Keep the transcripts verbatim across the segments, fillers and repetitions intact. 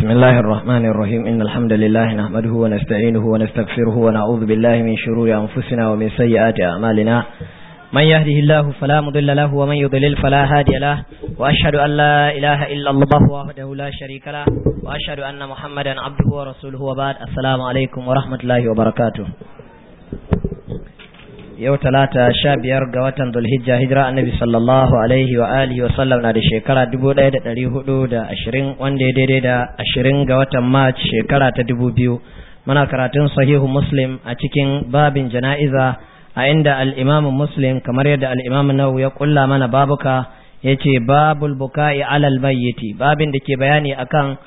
بسم الله الرحمن الرحيم إن الحمد لله نحمده ونستعينه ونستغفره ونعوذ بالله من شرور أنفسنا ومن سيئات أعمالنا من يهده الله فلا مضل له ومن يضلل فلا هادي له وأشهد أن لا إله إلا الله وحده لا شريك له وأشهد أن محمدا عبده ورسوله وبعد السلام عليكم ورحمة الله وبركاته. yau talata sha biyar ga watan Dhul-Hijja hijira annabi sallallahu alaihi wa alihi wa sallam na da shekara dubu ɗaya da ɗari hudu da ashirin wanda ya daidai da ashirin ga watan March shekara ta dubu biyu. Muna karatun sahihu Muslim a cikin babin jana'iza a inda al-Imam Muslim kamar yadda al-Imam Nawawi ya kulla mana babuka yace babul buka'i alal mayyiti, babin da ke bayani akan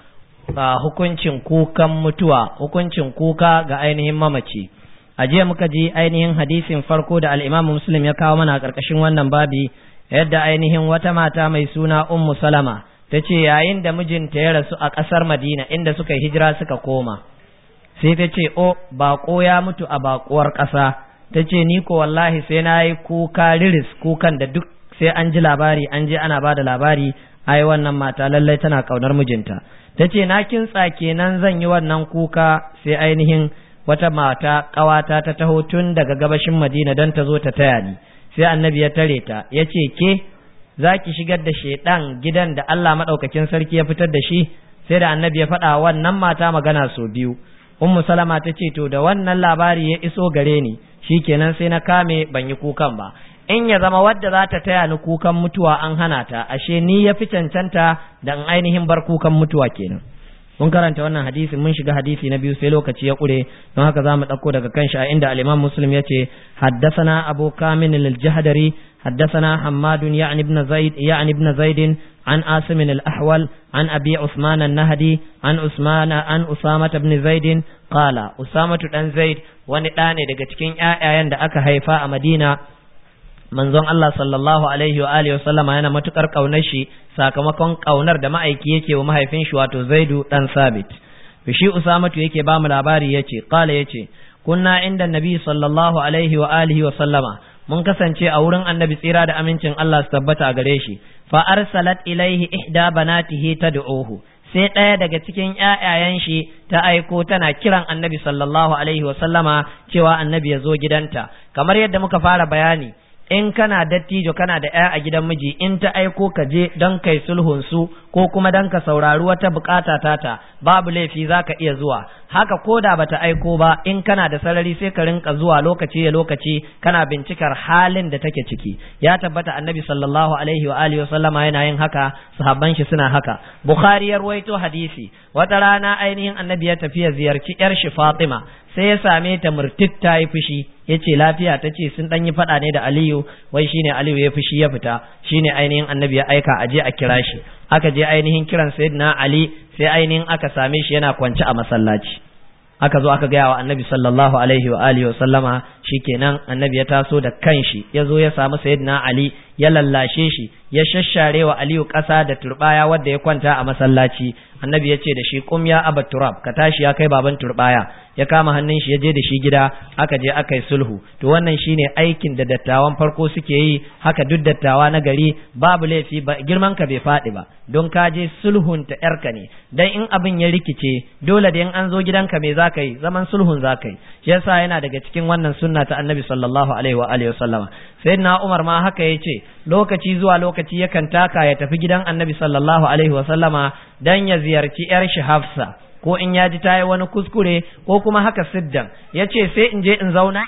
hukuncin kukan mutuwa, hukuncin kuka ga ainihin mamaci. a jiya muka ji ainihin hadisin farko da al-Imam Muslim ya kawo mana a ƙarƙashin wannan babi, yadda ainihin wata mata mai suna Ummu Salama ta ce yayin da mijinta ya rasu a ƙasar Madina inda suka yi hijira suka koma, sai ta ce o baƙo ya mutu a baƙuwar ƙasa. ta ce ni ko wallahi sai na yi kuka riris, kukan da duk sai an ji labari, an je ana ba da labari ai wannan mata lallai tana ƙaunar mijinta. ta ce na kintsa kenan zan yi wannan kuka, sai ainihin wata mata ƙawata ta taho tun daga gabashin Madina don ta zo ta taya ni, sai annabi ya tare ta ya ce ke za ki shigar da shaidan gidan da Allah maɗaukakin sarki ya fitar da shi? sai da annabi ya faɗa wannan mata magana sau biyu. Ummu Salama ta ce to da wannan labari ya iso gare ni shikenan sai na kame ban yi kukan ba. in ya zama wadda za ta taya ni kukan mutuwa an hana ta, ashe ni ya fi cancanta da in ainihin bar kukan mutuwa kenan. mun karanta wannan hadisi, mun shiga hadisi na biyu sai lokaci ya kure, don haka zamu dauko daga kan shi inda al-Imam Muslim yace haddathana Abu Kamil al-Jahdari haddathana Hammad ya'ni ibn Zaid ya'ni ibn Zaid an Asim al-Ahwal an Abi Uthman an-Nahdi an Usman an Usama ibn Zaid qala Usama dan Zaid wani da ne daga cikin ƴaƴayen da aka haifa a Madina. manzon Allah sallallahu alaihi wa alihi wasallama yana matukar kaunar shi sakamakon kaunar da ma'aiki yake wa mahaifin shi wato Zaidu dan Sabit. shi Usamatu yake ba mu labari yace qala yace kunna inda nabi sallallahu alaihi wa alihi wasallama, mun kasance a wurin annabi tsira da amincin Allah su tabbata a gare shi. fa arsalat ilaihi ihda banatihi tad'uhu, sai ɗaya daga cikin ƴaƴayen shi ta aiko tana kiran annabi sallallahu alaihi wasallama cewa annabi ya zo gidanta. kamar yadda muka fara bayani, in kana dattijo kana da ƴa a gidan miji, in ta aiko ka je don kai sulhun su ko kuma don ka saurari wata bukata tata, babu laifi zaka iya zuwa. haka koda bata aiko ba, in kana da sarari sai ka rinka zuwa lokaci ya lokaci kana bincikar halin da take ciki. ya tabbata annabi sallallahu alaihi wa alihi wasallama yana yin haka, sahabban shi suna haka. Bukhari ya ruwaito hadisi, wata rana ainihin annabi ya tafi ya ziyarci yar shi Fatima, sai ya same ta murtik ta yi fushi. yace lafiya? ta ce sun dan yi fada ne da Aliyu, wai shine Aliyu ya fushi ya fita, shine ainihin annabi ya aika a je a kira shi. aka je ainihin kiran sayyidina Ali, sai ainihin aka same shi yana kwance a masallaci. aka zo aka gaya wa annabi sallallahu alaihi wa alihi wa sallama, shikenan annabi ya taso da kanshi ya zo ya samu sayyidina Ali, ya lallashe shi, ya shashshare wa Aliyu ƙasa da turbaya wadda ya kwanta a masallaci. annabi ya ce da shi kum ya aba turab, ka tashi ya kai baban turbaya. ya kama hannun shi ya je da shi gida, aka je aka yi sulhu. to wannan shine aikin da dattawan farko suke yi, haka duk dattawa na gari babu laifi, ba girman ka bai faɗi ba don ka je sulhun ta yarka ne. dan in abin ya rikice dole da in an zo gidanka me zaka yi, zaman sulhun zaka yi. shi yasa yana daga cikin wannan sunna ta annabi sallallahu alaihi wa alihi wasallama. sayyidina Umar ma haka yace, lokaci zuwa lokaci yakan taka ya tafi gidan annabi sallallahu alaihi wa sallama dan ya ziyarci yar shi Hafsa, ko in ya ji ta yi wani kuskure ko kuma haka siddan, ya ce sai in je in zauna.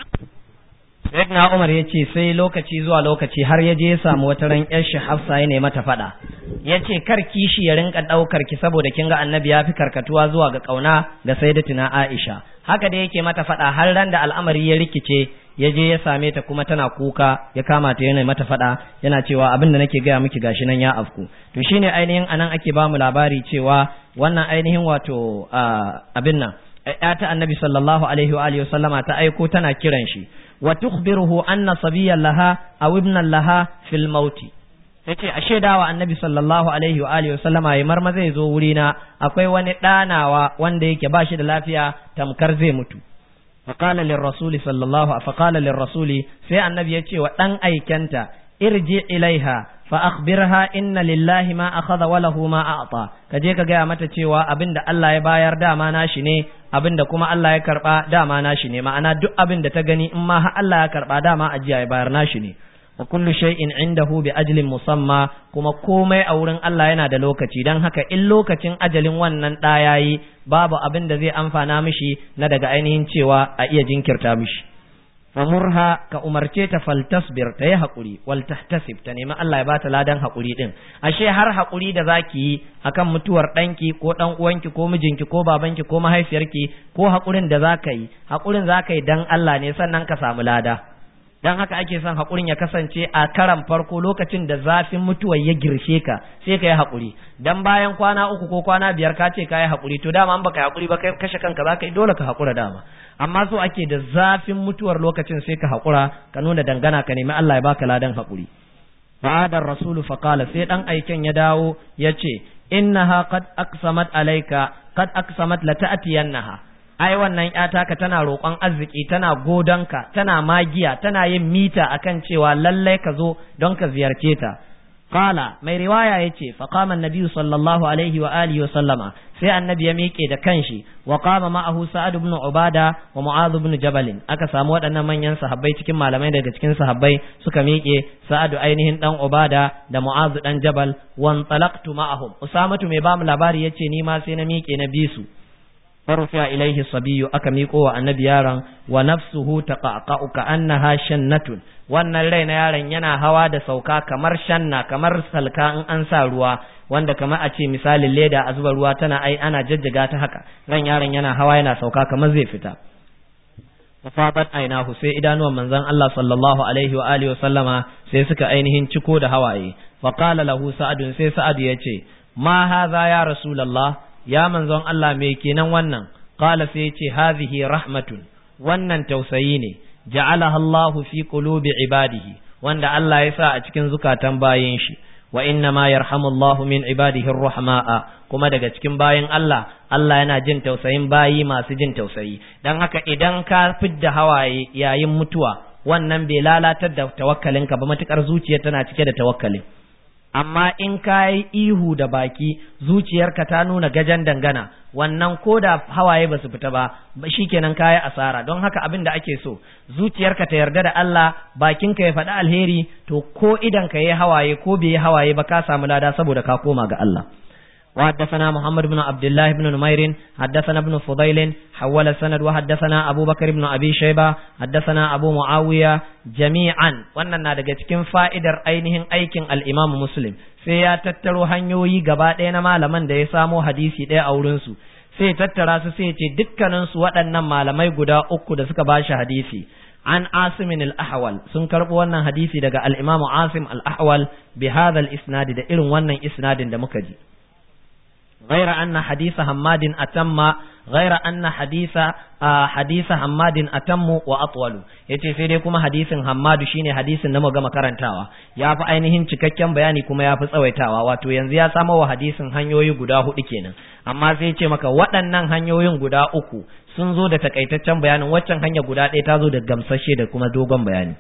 sayyidina Umar ya ce sai lokaci zuwa lokaci har ya je ya samu wata ran yar shi Hafsa ya nemi mata fada, ya ce kar kishi ya rinka daukar ki saboda kin ga annabi ya fi karkatuwa zuwa ga kauna ga sayyidatina Aisha. haka da yake mata fada har ran da al'amari ya rikice, ya je ya same ta kuma tana kuka, ya kama ta yana mata fada, yana cewa abin da nake gaya miki gashi nan ya afku. to shine ainihin anan ake ba mu labari cewa wannan ainihin wato abin nan ya ta annabi sallallahu alaihi wa alihi wasallama ta aiko tana kiran shi, wa tukhbiruhu anna sabiyan laha aw ibnan laha fil mauti. yace a shaidawa annabi sallallahu alaihi wa alihi wasallama ya marma zai zo wuri na, akwai wani ɗanawa wanda yake ba shi da lafiya tamkar zai mutu. faqala lirrasuli sallallahu faqala lirrasuli, sai annabi ya ce wa dan aikanta irji ilaiha fa akhbirha inna lillahi ma akhadha wa lahu ma a'ta kaje ka gaya mata cewa abinda Allah ya bayar dama nashi ne abinda kuma Allah ya karba dama nashi ne ma'ana duk abinda ta gani in ma har Allah ya karba dama ajiya ya bayar nashi ne wa kullu shay'in indahu bi ajlin musamma kuma komai a wurin Allah yana da lokaci dan haka in lokacin ajalin wannan da yayi babu abin da zai amfana mishi na daga ainihin cewa a iya jinkirta mishi famurha ka umarce ta faltasbir ta yi haƙuri wal tahtasib ta nemi Allah ya bata ladan haƙuri din ashe har haƙuri da zaki yi akan mutuwar ɗanki ko ɗan uwanki ko mijinki ko babanki ko mahaifiyarki ko haƙurin da zaka yi haƙurin zaka yi dan Allah ne sannan ka samu lada dan haka ake son haƙurin ya kasance a karan farko lokacin da zafin mutuwar ya girshe ka sai ka yi haƙuri dan bayan kwana uku ko kwana biyar ka ce ka yi haƙuri to dama an baka yi haƙuri ba kai kashe kanka zaka yi dole ka haƙura dama amma so ake da zafin mutuwar lokacin sai ka haƙura ka nuna dangana ka nemi Allah ya baka ladan haƙuri fa'adar rasulu faqala sai dan aiken ya dawo ya ce innaha qad aqsamat alayka qad aqsamat la ta'tiyannaha ai wannan ƴata ka tana roƙon arziki tana godonka tana magiya tana yin mita akan cewa lallai ka zo don ka ziyarce ta qala mai riwaya yace fa qama an-nabi sallallahu alaihi wa alihi wa sallama sai annabi ya miƙe da kanshi wa qama ma'ahu sa'ad ibn ubada wa mu'adh ibn jabal aka samu waɗannan manyan sahabbai cikin malamai daga cikin sahabbai suka miƙe sa'ad ainihin dan ubada da mu'adh dan jabal wan talaqtu ma'ahum usamatu mai ba mu labari yace ni ma sai na miƙe na bisu farfa ilaihi sabiyyu aka miƙo wa annabi yaron wa nafsuhu taqaqa'u ka annaha shannatun wannan rai na yaron yana hawa da sauka kamar shanna kamar salka in an sa ruwa wanda kamar a ce misalin leda a zuba ruwa tana ai ana jajjaga ta haka ran yaron yana hawa yana sauka kamar zai fita fafadat ainahu sai idanuwan manzon Allah sallallahu alaihi wa alihi wa sallama sai suka ainihin ciko da hawaye fa qala lahu sa'adun sai sa'ad yace ma hadha ya rasulullah ya manzon Allah me kenan wannan qala sai yace hadhihi rahmatun wannan tausayi ne ja'alaha Allah fi qulubi ibadihi wanda Allah ya sa a cikin zukatan bayin shi wa inna ma yarhamullahu min ibadihi ar-rahmaa kuma daga cikin bayin Allah Allah yana jin tausayin bayi masu jin tausayi dan haka idan ka fidda hawaye yayin mutuwa wannan bai lalatar da tawakkalinka ba matukar zuciya tana cike da tawakkali amma in ka yi ihu da baki zuciyarka ta nuna gajan dangana wannan ko da hawaye ba su fita ba shikenan ka yi asara don haka abin da ake so zuciyarka ta yarda da Allah bakinka ya faɗi alheri to ko idan ka yi hawaye ko bai yi hawaye ba ka samu lada saboda ka koma ga Allah وحدثنا محمد بن عبد الله بن نمير حدثنا ابن فضيل حول السند وحدثنا أبو بكر بن أبي شيبة حدثنا أبو معاوية جميعا wannan na daga cikin fa'idar ainihin aikin al-Imam Muslim sai ya tattaro hanyoyi gaba ɗaya na malaman da ya samo hadisi ɗaya a wurin su sai tattara su sai ya ce dukkanin su waɗannan malamai guda uku da suka bashi hadisi an Asim al-Ahwal sun karɓo wannan hadisi daga al-Imam Asim al-Ahwal bi hadha al-isnad da irin wannan isnadin da muka ji غير أن حديث حماد أتم غير أن حديث حديث حماد أتم وأطول yace sai dai kuma hadisin Hammadu shine hadisin da muka gama karantawa ya fi ainihin cikakken bayani kuma ya fi tsawaitawa wato yanzu ya samo wa hadisin hanyoyi guda hudu kenan amma sai ce maka waɗannan hanyoyin guda uku sun zo da takaitaccen bayanin waccan hanya guda ɗaya ta zo da gamsashe da kuma dogon bayani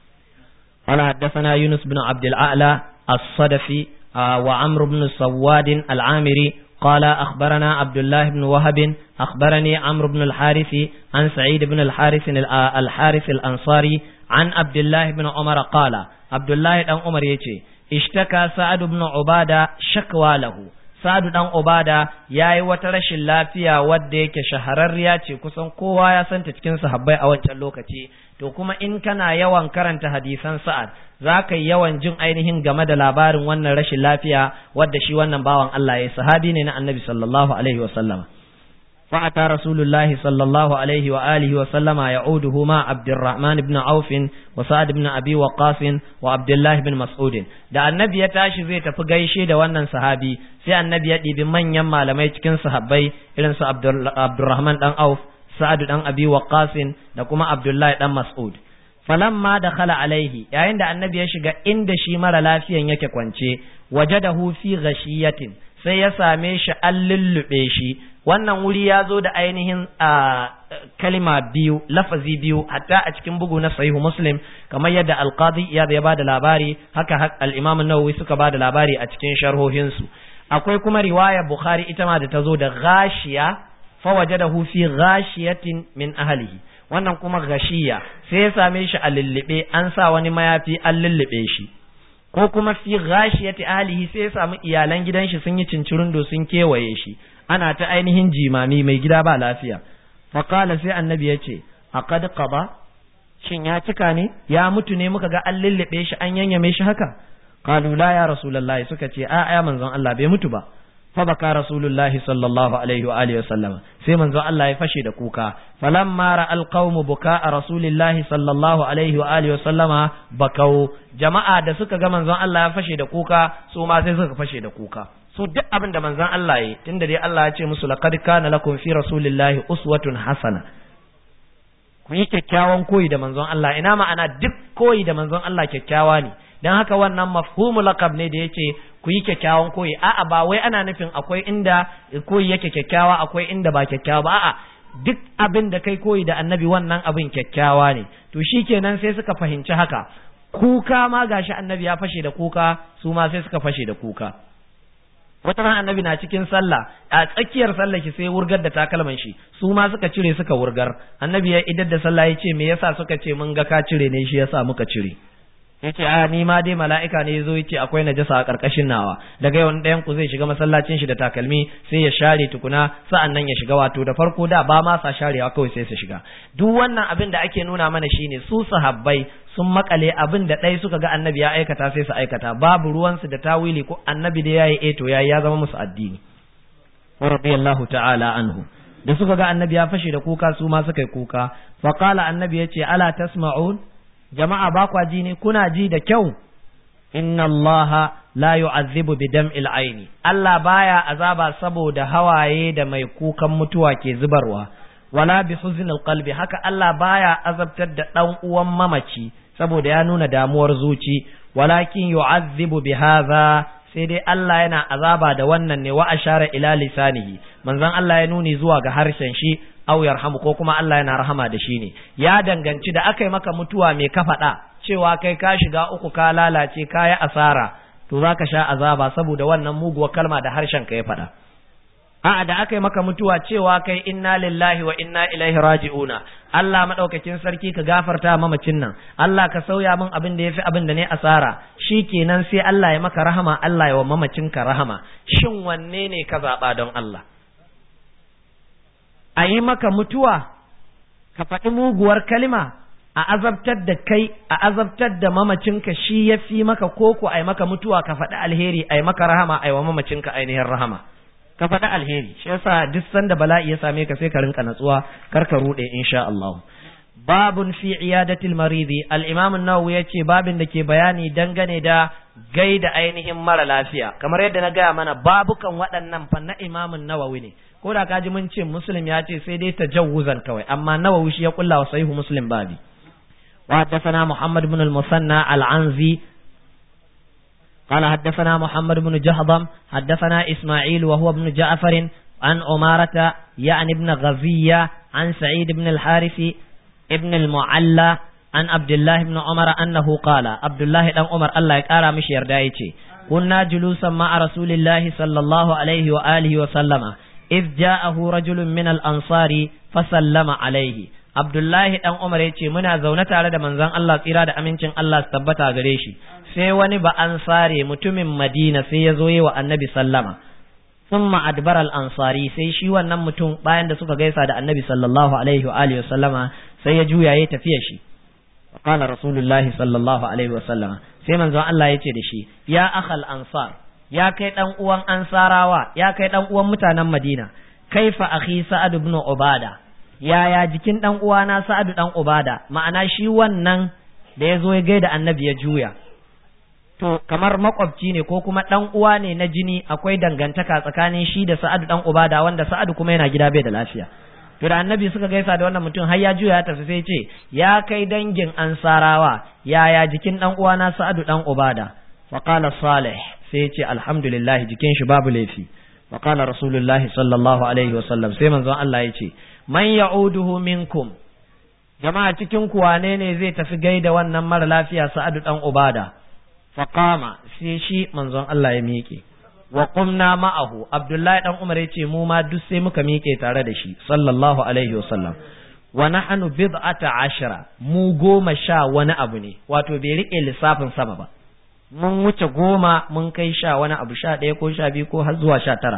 ana haddathana Yunus bin Abdul A'la as-Sadafi wa Amr ibn Sawad al-Amiri قال أخبرنا عبد الله بن وهب أخبرني عمرو بن الحارث عن سعيد بن الحارث الحارث الأنصاري عن عبد الله بن عمر قال عبد الله بن عمر يتي اشتكى سعد بن عبادة شكوى له سعد بن عبادة yayi wata rashin lafiya wadda yake shahararriya ce kusan kowa ya santa cikin sahabbai a wancan lokaci to kuma in kana yawan karanta hadisan Sa'ad zaka yi yawan jin ainihin game da labarin wannan rashin lafiya wadda shi wannan bawan Allah ya sahabi ne na Annabi sallallahu alaihi wa sallama fa ata Rasulullah sallallahu alaihi wa alihi wa sallama ya'uduhu ma Abdurrahman ibn Auf wa Sa'ad ibn Abi Waqqas wa Abdullah ibn Mas'ud da Annabi ya tashi zai tafi gaishe da wannan sahabi sai Annabi ya ɗibi manyan malamai cikin sahabbai irin su Abdurrahman dan Auf Sa'ad dan Abi Waqqas da kuma Abdullah dan Mas'ud falamma dakhala alaihi yayin da annabi ya shiga inda shi mara lafiyan yake kwance wajadahu fi ghashiyatin sai ya same shi an lullube shi. Wannan wuri ya zo da ainihin kalima biyu, lafazi biyu, hatta a cikin bugu na sahihu Muslim, kamar yadda Al-Qadi Iyad ya bada labari, haka al-Imam an-Nawawi suka bada labari a cikin sharhohinsu. Akwai kuma riwaya Bukhari ita ma da ta zo da ghashiya, fa wajadahu fi ghashiyatin min ahlihi. Wannan kuma ghashiya, sai ya same shi a lullube, an sa wani mayafi an lullube shi. Ko kuma fi ghashiyati ahlihi, sai ya samu iyalan gidan shi sun yi cincirundo sun kewaye shi. Ana ta ainihin jimami, mai gida ba lafiya. Faƙala sai annabi ya ce, a kad qada, shin ya cika ne, ya mutu ne muka ga an lullube shi an yanyame shi haka? Qalu la ya rasulullahi, suka ce a ya manzon Allah bai mutu ba. Fa baka rasulullahi sallallahu alaihi wa alihi wasallama, sai manzon Allah ya fashe da kuka. Falamma ra'al qaumu buka'a rasulillahi sallallahu alaihi wa alihi wasallama bakau. Jama'a da suka ga manzon Allah ya fashe da kuka, su ma sai suka fashe da kuka. So duk abin da manzon Allah yi, tunda dai Allah ya ce musu laqad kana lakum fi rasulillahi uswatun hasana, ku yi kyakkyawan koyi da manzon Allah. Ina ma'ana duk koyi da manzon Allah kyakkyawa ne, dan haka wannan mafhumu laqab ne da yace ku yi kyakkyawan koyi. A'a, ba wai ana nufin akwai inda koyi yake kyakkyawa akwai inda ba kyakkyawa ba. A'a, duk abin da kai koyi da annabi wannan abin kyakkyawa ne. To shikenan sai suka fahimci haka. Kuka ma gashi annabi ya fashe da kuka, su ma sai suka fashe da kuka. Wata ran annabi na cikin sallah, a tsakiyar sallah ki sai wurgar da takalman shi, su ma suka cire suka wurgar. Annabi ya idar da sallah ya ce me yasa, suka ce mun ga ka cire ne shi yasa muka cire. Yace a ni ma dai mala'ika ne yazo yace akwai najasa a karkashin nawa, daga yawan ɗayan ku zai shiga masallacin shi da takalmi sai ya share tukuna sa'annan ya shiga. Wato da farko da ba ma sa sharewa, kawai sai su shiga. Duk wannan abin da ake nuna mana shine su sahabbai sun makale abin da ɗaya suka ga annabi ya aikata sai su aikata, babu ruwansu da tawili ko annabi da yayi eto yayi ya zama musu addini. Wa radiyallahu ta'ala anhu, da suka ga annabi ya fashe da kuka su ma suka yi kuka. Fa qala annabi yace ala tasma'un, jama'a ba kwa ji ne, kuna ji da kyau. Inna allaha la yu'azzibu bi dam'il aini, Allah baya azaba saboda hawaye da mai kukan mutuwa ke zubarwa, wala bi huznil qalbi, haka Allah baya azabtar da dan uwan mamaci saboda ya nuna damuwar zuci, walakin yu'azzibu bi hadha, sai dai Allah yana azaba da wannan ne. Wa ashara ila lisanihi, manzon Allah ya nuni zuwa ga harshen shi, aw yarhamu, ko kuma Allah yana rahama da shi ne. Ya danganci da aka yi maka mutuwa mai ka faɗa cewa kai ka shiga uku, ka lalace, ka yi asara, to za ka sha azaba saboda wannan muguwar kalma da harshen ka ya faɗa. A'a, da aka yi maka mutuwa cewa kai inna lillahi wa inna ilaihi raji'una, Allah madaukakin sarki ka gafarta mamacin nan, Allah ka sauya min abin da yafi abin da ne asara, shikenan sai Allah ya maka rahama, Allah ya wa mamacin ka rahama. Shin wanne ne ka zaba don Allah? A yi maka mutuwa ka faɗi muguwar kalima, a azabtar da kai, a azabtar da mamacinka shi ya fi maka, koko a yi maka mutuwa ka faɗi alheri, a yi maka rahama, a yi wa mamacinka ainihin rahama? Ka faɗi alheri. Shi yasa duk sanda bala'i ya same ka sai ka rinka natsuwa, kar ka ruɗe insha Allah. Babun fi iyadatil maridi, al-Imam an-Nawawi yace babin da ke bayani dangane da gaida ainihin mara lafiya. Kamar yadda na gaya mana, babukan waɗannan fa na Imam an-Nawawi ne. Ko da kaji mun ce Muslim ya ce sai dai tajawuzan kawai, amma Nawawi shi ya kulla wa sahihu Muslim babi. Wa haddathana Muhammad ibn al-Musanna al-Anzi قال حدثنا محمد بن جهضم حدثنا إسماعيل وهو ابن جعفر عن أمارة يعني ابن غزية عن سعيد بن الحارث ابن المعلى عن عبد الله بن عمر أنه قال عبد الله بن عمر الله يقارى مش يردائي كنا جلوسا مع رسول الله صلى الله عليه وآله وسلم إذ جاءه رجل من الأنصار فسلم عليه. Abdullahi dan Umar yace muna zaune tare da manzon Allah tsira da amincin Allah su tabbata gare shi, sai wani ba ansare mutumin Madina sai ya zo yi wa Annabi sallama. Thumma adbara al-ansari, sai shi wannan mutum bayan da suka gaisa da Annabi sallallahu alaihi wa alihi wasallama sai ya juya ya tafiya shi. Qala Rasulullahi sallallahu alaihi wasallama, sai manzon Allah yace da shi, ya akhal ansar, ya kai dan uwan ansarawa, ya kai dan uwan mutanen Madina, kaifa akhi Sa'ad ibn Ubada, yaya jikin dan uwana Sa'adu dan Ubada? Ma'ana shi wannan da ya zo ya gaida annabi ya juya, to kamar makwabci ne ko kuma dan uwa ne na jini, akwai dangantaka tsakanin shi da Sa'adu dan Ubada, wanda Sa'adu kuma yana gida bai da lafiya. To da annabi suka gaisa da wannan mutum har ya juya ya tafi, sai ce ya kai dangin ansarawa, yaya jikin dan uwana Sa'adu dan Ubada? fa qala salih sai yace alhamdulillah jikin shi babu laifi fa qala rasulullahi sallallahu alaihi wasallam sai manzon Allah yace man ya'uduhu minkum jama'a cikin ku wane ne zai tafi gaida wannan mara lafiya Sa'adu dan Ubada fa qama sai shi manzon Allah ya miƙe wa qumna ma'ahu Abdullahi dan Umar yace mu ma duk sai muka miƙe tare da shi sallallahu alaihi wasallam wa nahnu bid'ata ashara mu goma sha wani abu ne wato bai rike lissafin sama ba mun wuce goma mun kai sha wani abu sha ɗaya ko sha biyu ko har zuwa sha tara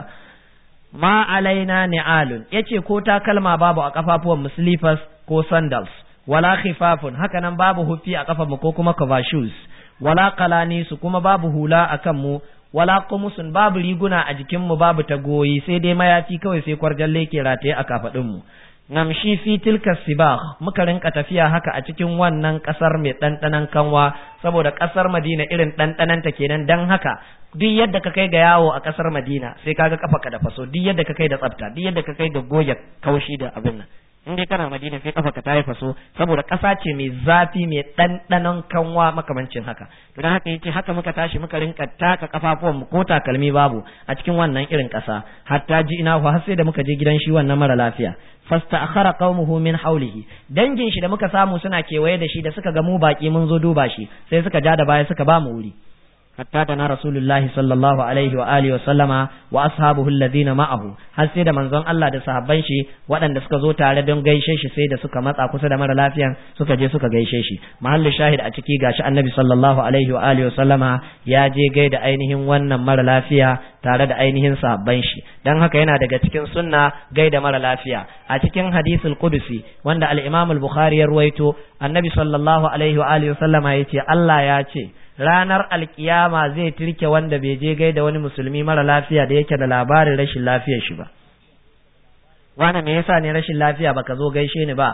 ma alaina ni'alun yace ko takalma babu a kafafuwan mu slippers ko sandals wala khifafun haka nan babu hufi a kafan mu ko kuma cover shoes wala qalanisu kuma babu hula akan mu wala qumusun babu riguna a jikin mu babu tagoyi sai dai mayafi kawai sai kwarjalle ke rataye a kafadin mu namshi fi tilka sibah muka rinka tafiya haka a cikin wannan kasar mai dandanan kanwa saboda kasar Madina irin dandanan ta kenan dan haka duk yadda ka kai ga yawo a kasar Madina sai kaga kafa ka da faso duk yadda ka kai da tsafta duk yadda ka kai ga goge kaushi da abin nan in dai kana Madina sai kafa ka ta yi faso saboda kasa ce mai zafi mai dandanan kanwa makamancin haka to dan haka yace haka muka tashi muka rinka taka kafafuwan mu ko takalmi babu a cikin wannan irin kasa hatta ji ina har sai da muka je gidan shi wannan mara lafiya fasta akhara qaumuhu min hawlihi dangin shi da muka samu suna kewaye da shi da suka ga mu baki mun zo duba shi sai suka ja da baya suka ba mu wuri hatta da na rasulullahi sallallahu alaihi wa alihi wa sallama wa ashabuhu alladhina ma'ahu har sai da manzon Allah da sahabban shi waɗanda suka zo tare don gaishe shi sai da suka matsa kusa da mara lafiyan suka je suka gaishe shi mahallu shahid a ciki gashi annabi sallallahu alaihi wa alihi wa sallama ya je gaida ainihin wannan mara lafiya tare da ainihin sahabban shi dan haka yana daga cikin sunna gaida mara lafiya a cikin hadisul qudusi wanda al-Imam al-Bukhari ya ruwaito annabi sallallahu alaihi wa alihi wa sallama yace Allah ya ce ranar alkiyama zai turke wanda bai je gaida wani musulmi mara lafiya da yake da labarin rashin lafiyar shi ba wani me yasa ne rashin lafiya baka zo gaishe ni ba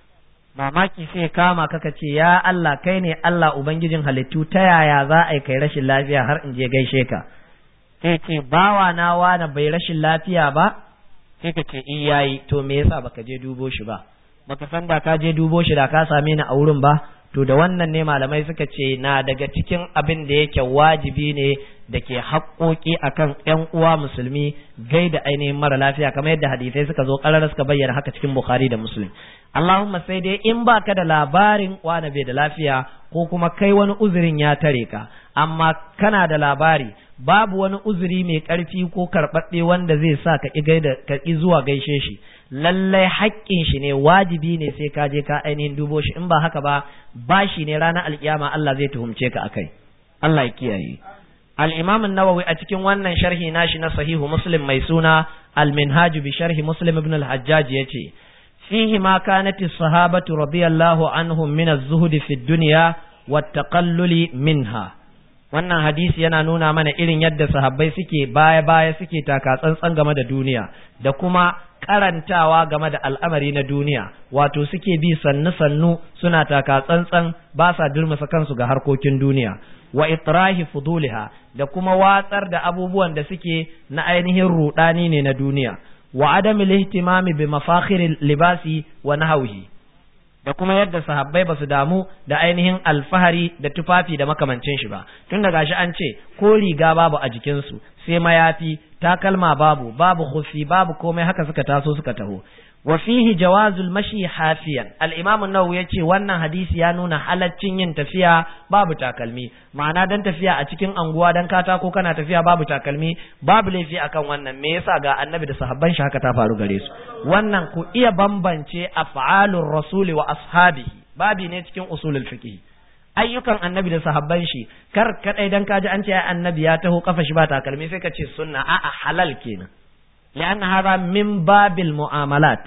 mamaki sai kama kaka ce ya Allah kai ne Allah ubangijin halittu ta yaya za a kai rashin lafiya har in je gaishe ka sai ce bawa na wani bai rashin lafiya ba sai ka ce in yayi to me yasa baka je dubo shi ba baka san da ka je dubo shi da ka same ni a wurin ba to da wannan ne malamai suka ce na daga cikin abin da yake wajibi ne da ke haƙoƙi akan ƴan uwa musulmi gaida ainihin mara lafiya kamar yadda hadisai suka zo ƙarar suka bayyana haka cikin Bukhari da Muslim Allahumma sai dai in baka da labarin wani bai da lafiya ko kuma kai wani uzurin ya tare ka amma kana da labari babu wani uzuri mai ƙarfi ko karɓaɓɓe wanda zai sa ka ƙi zuwa gaishe shi lallai haƙƙin shi ne wajibi ne sai ka je ka ainihin dubo shi in ba haka ba bashi ne ranar alƙiyama Allah zai tuhumce ka akai Allah ya kiyaye al-Imam an-Nawawi a cikin wannan sharhi nashi na sahihu Muslim mai suna al-Minhaj bi sharhi Muslim ibn al-Hajjaj yace fihi ma kanat as-sahabatu radiyallahu anhum min az-zuhd fi ad-dunya wat-taqalluli minha wannan hadisi yana nuna mana irin yadda sahabbai suke baya-baya suke taka tsantsan game da duniya da kuma karantawa game da al'amari na duniya wato suke bi sannu-sannu suna taka tsantsan ba sa durmusa kansu ga harkokin duniya wa itrahi fuduliha da kuma watsar da abubuwan da suke na ainihin rudani ne na duniya wa adamil ihtimami bi mafakhiril libasi wa nahwihi da kuma yadda sahabbai ba su damu da ainihin alfahari da tufafi da makamancin shi ba tun da gashi an ce ko riga babu a jikinsu sai mayafi takalma babu babu khufi babu komai haka suka taso suka taho wa fihi jawazul mashi hafiyan al-imam an-nawawi yace wannan hadisi ya nuna halaccin yin tafiya babu takalmi ma'ana dan tafiya a cikin anguwa dan katako kana tafiya babu takalmi babu laifi akan wannan me yasa ga annabi da sahabban shi haka ta faru gare su wannan ku iya bambance af'alur rasuli wa ashabihi babi ne cikin usulul fiqh ayyukan annabi da sahabban shi kar kadai dan kaji an ce annabi ya taho kafa shi ba takalmi sai ka ce sunna a'a halal kenan لأن هذا من باب المعاملات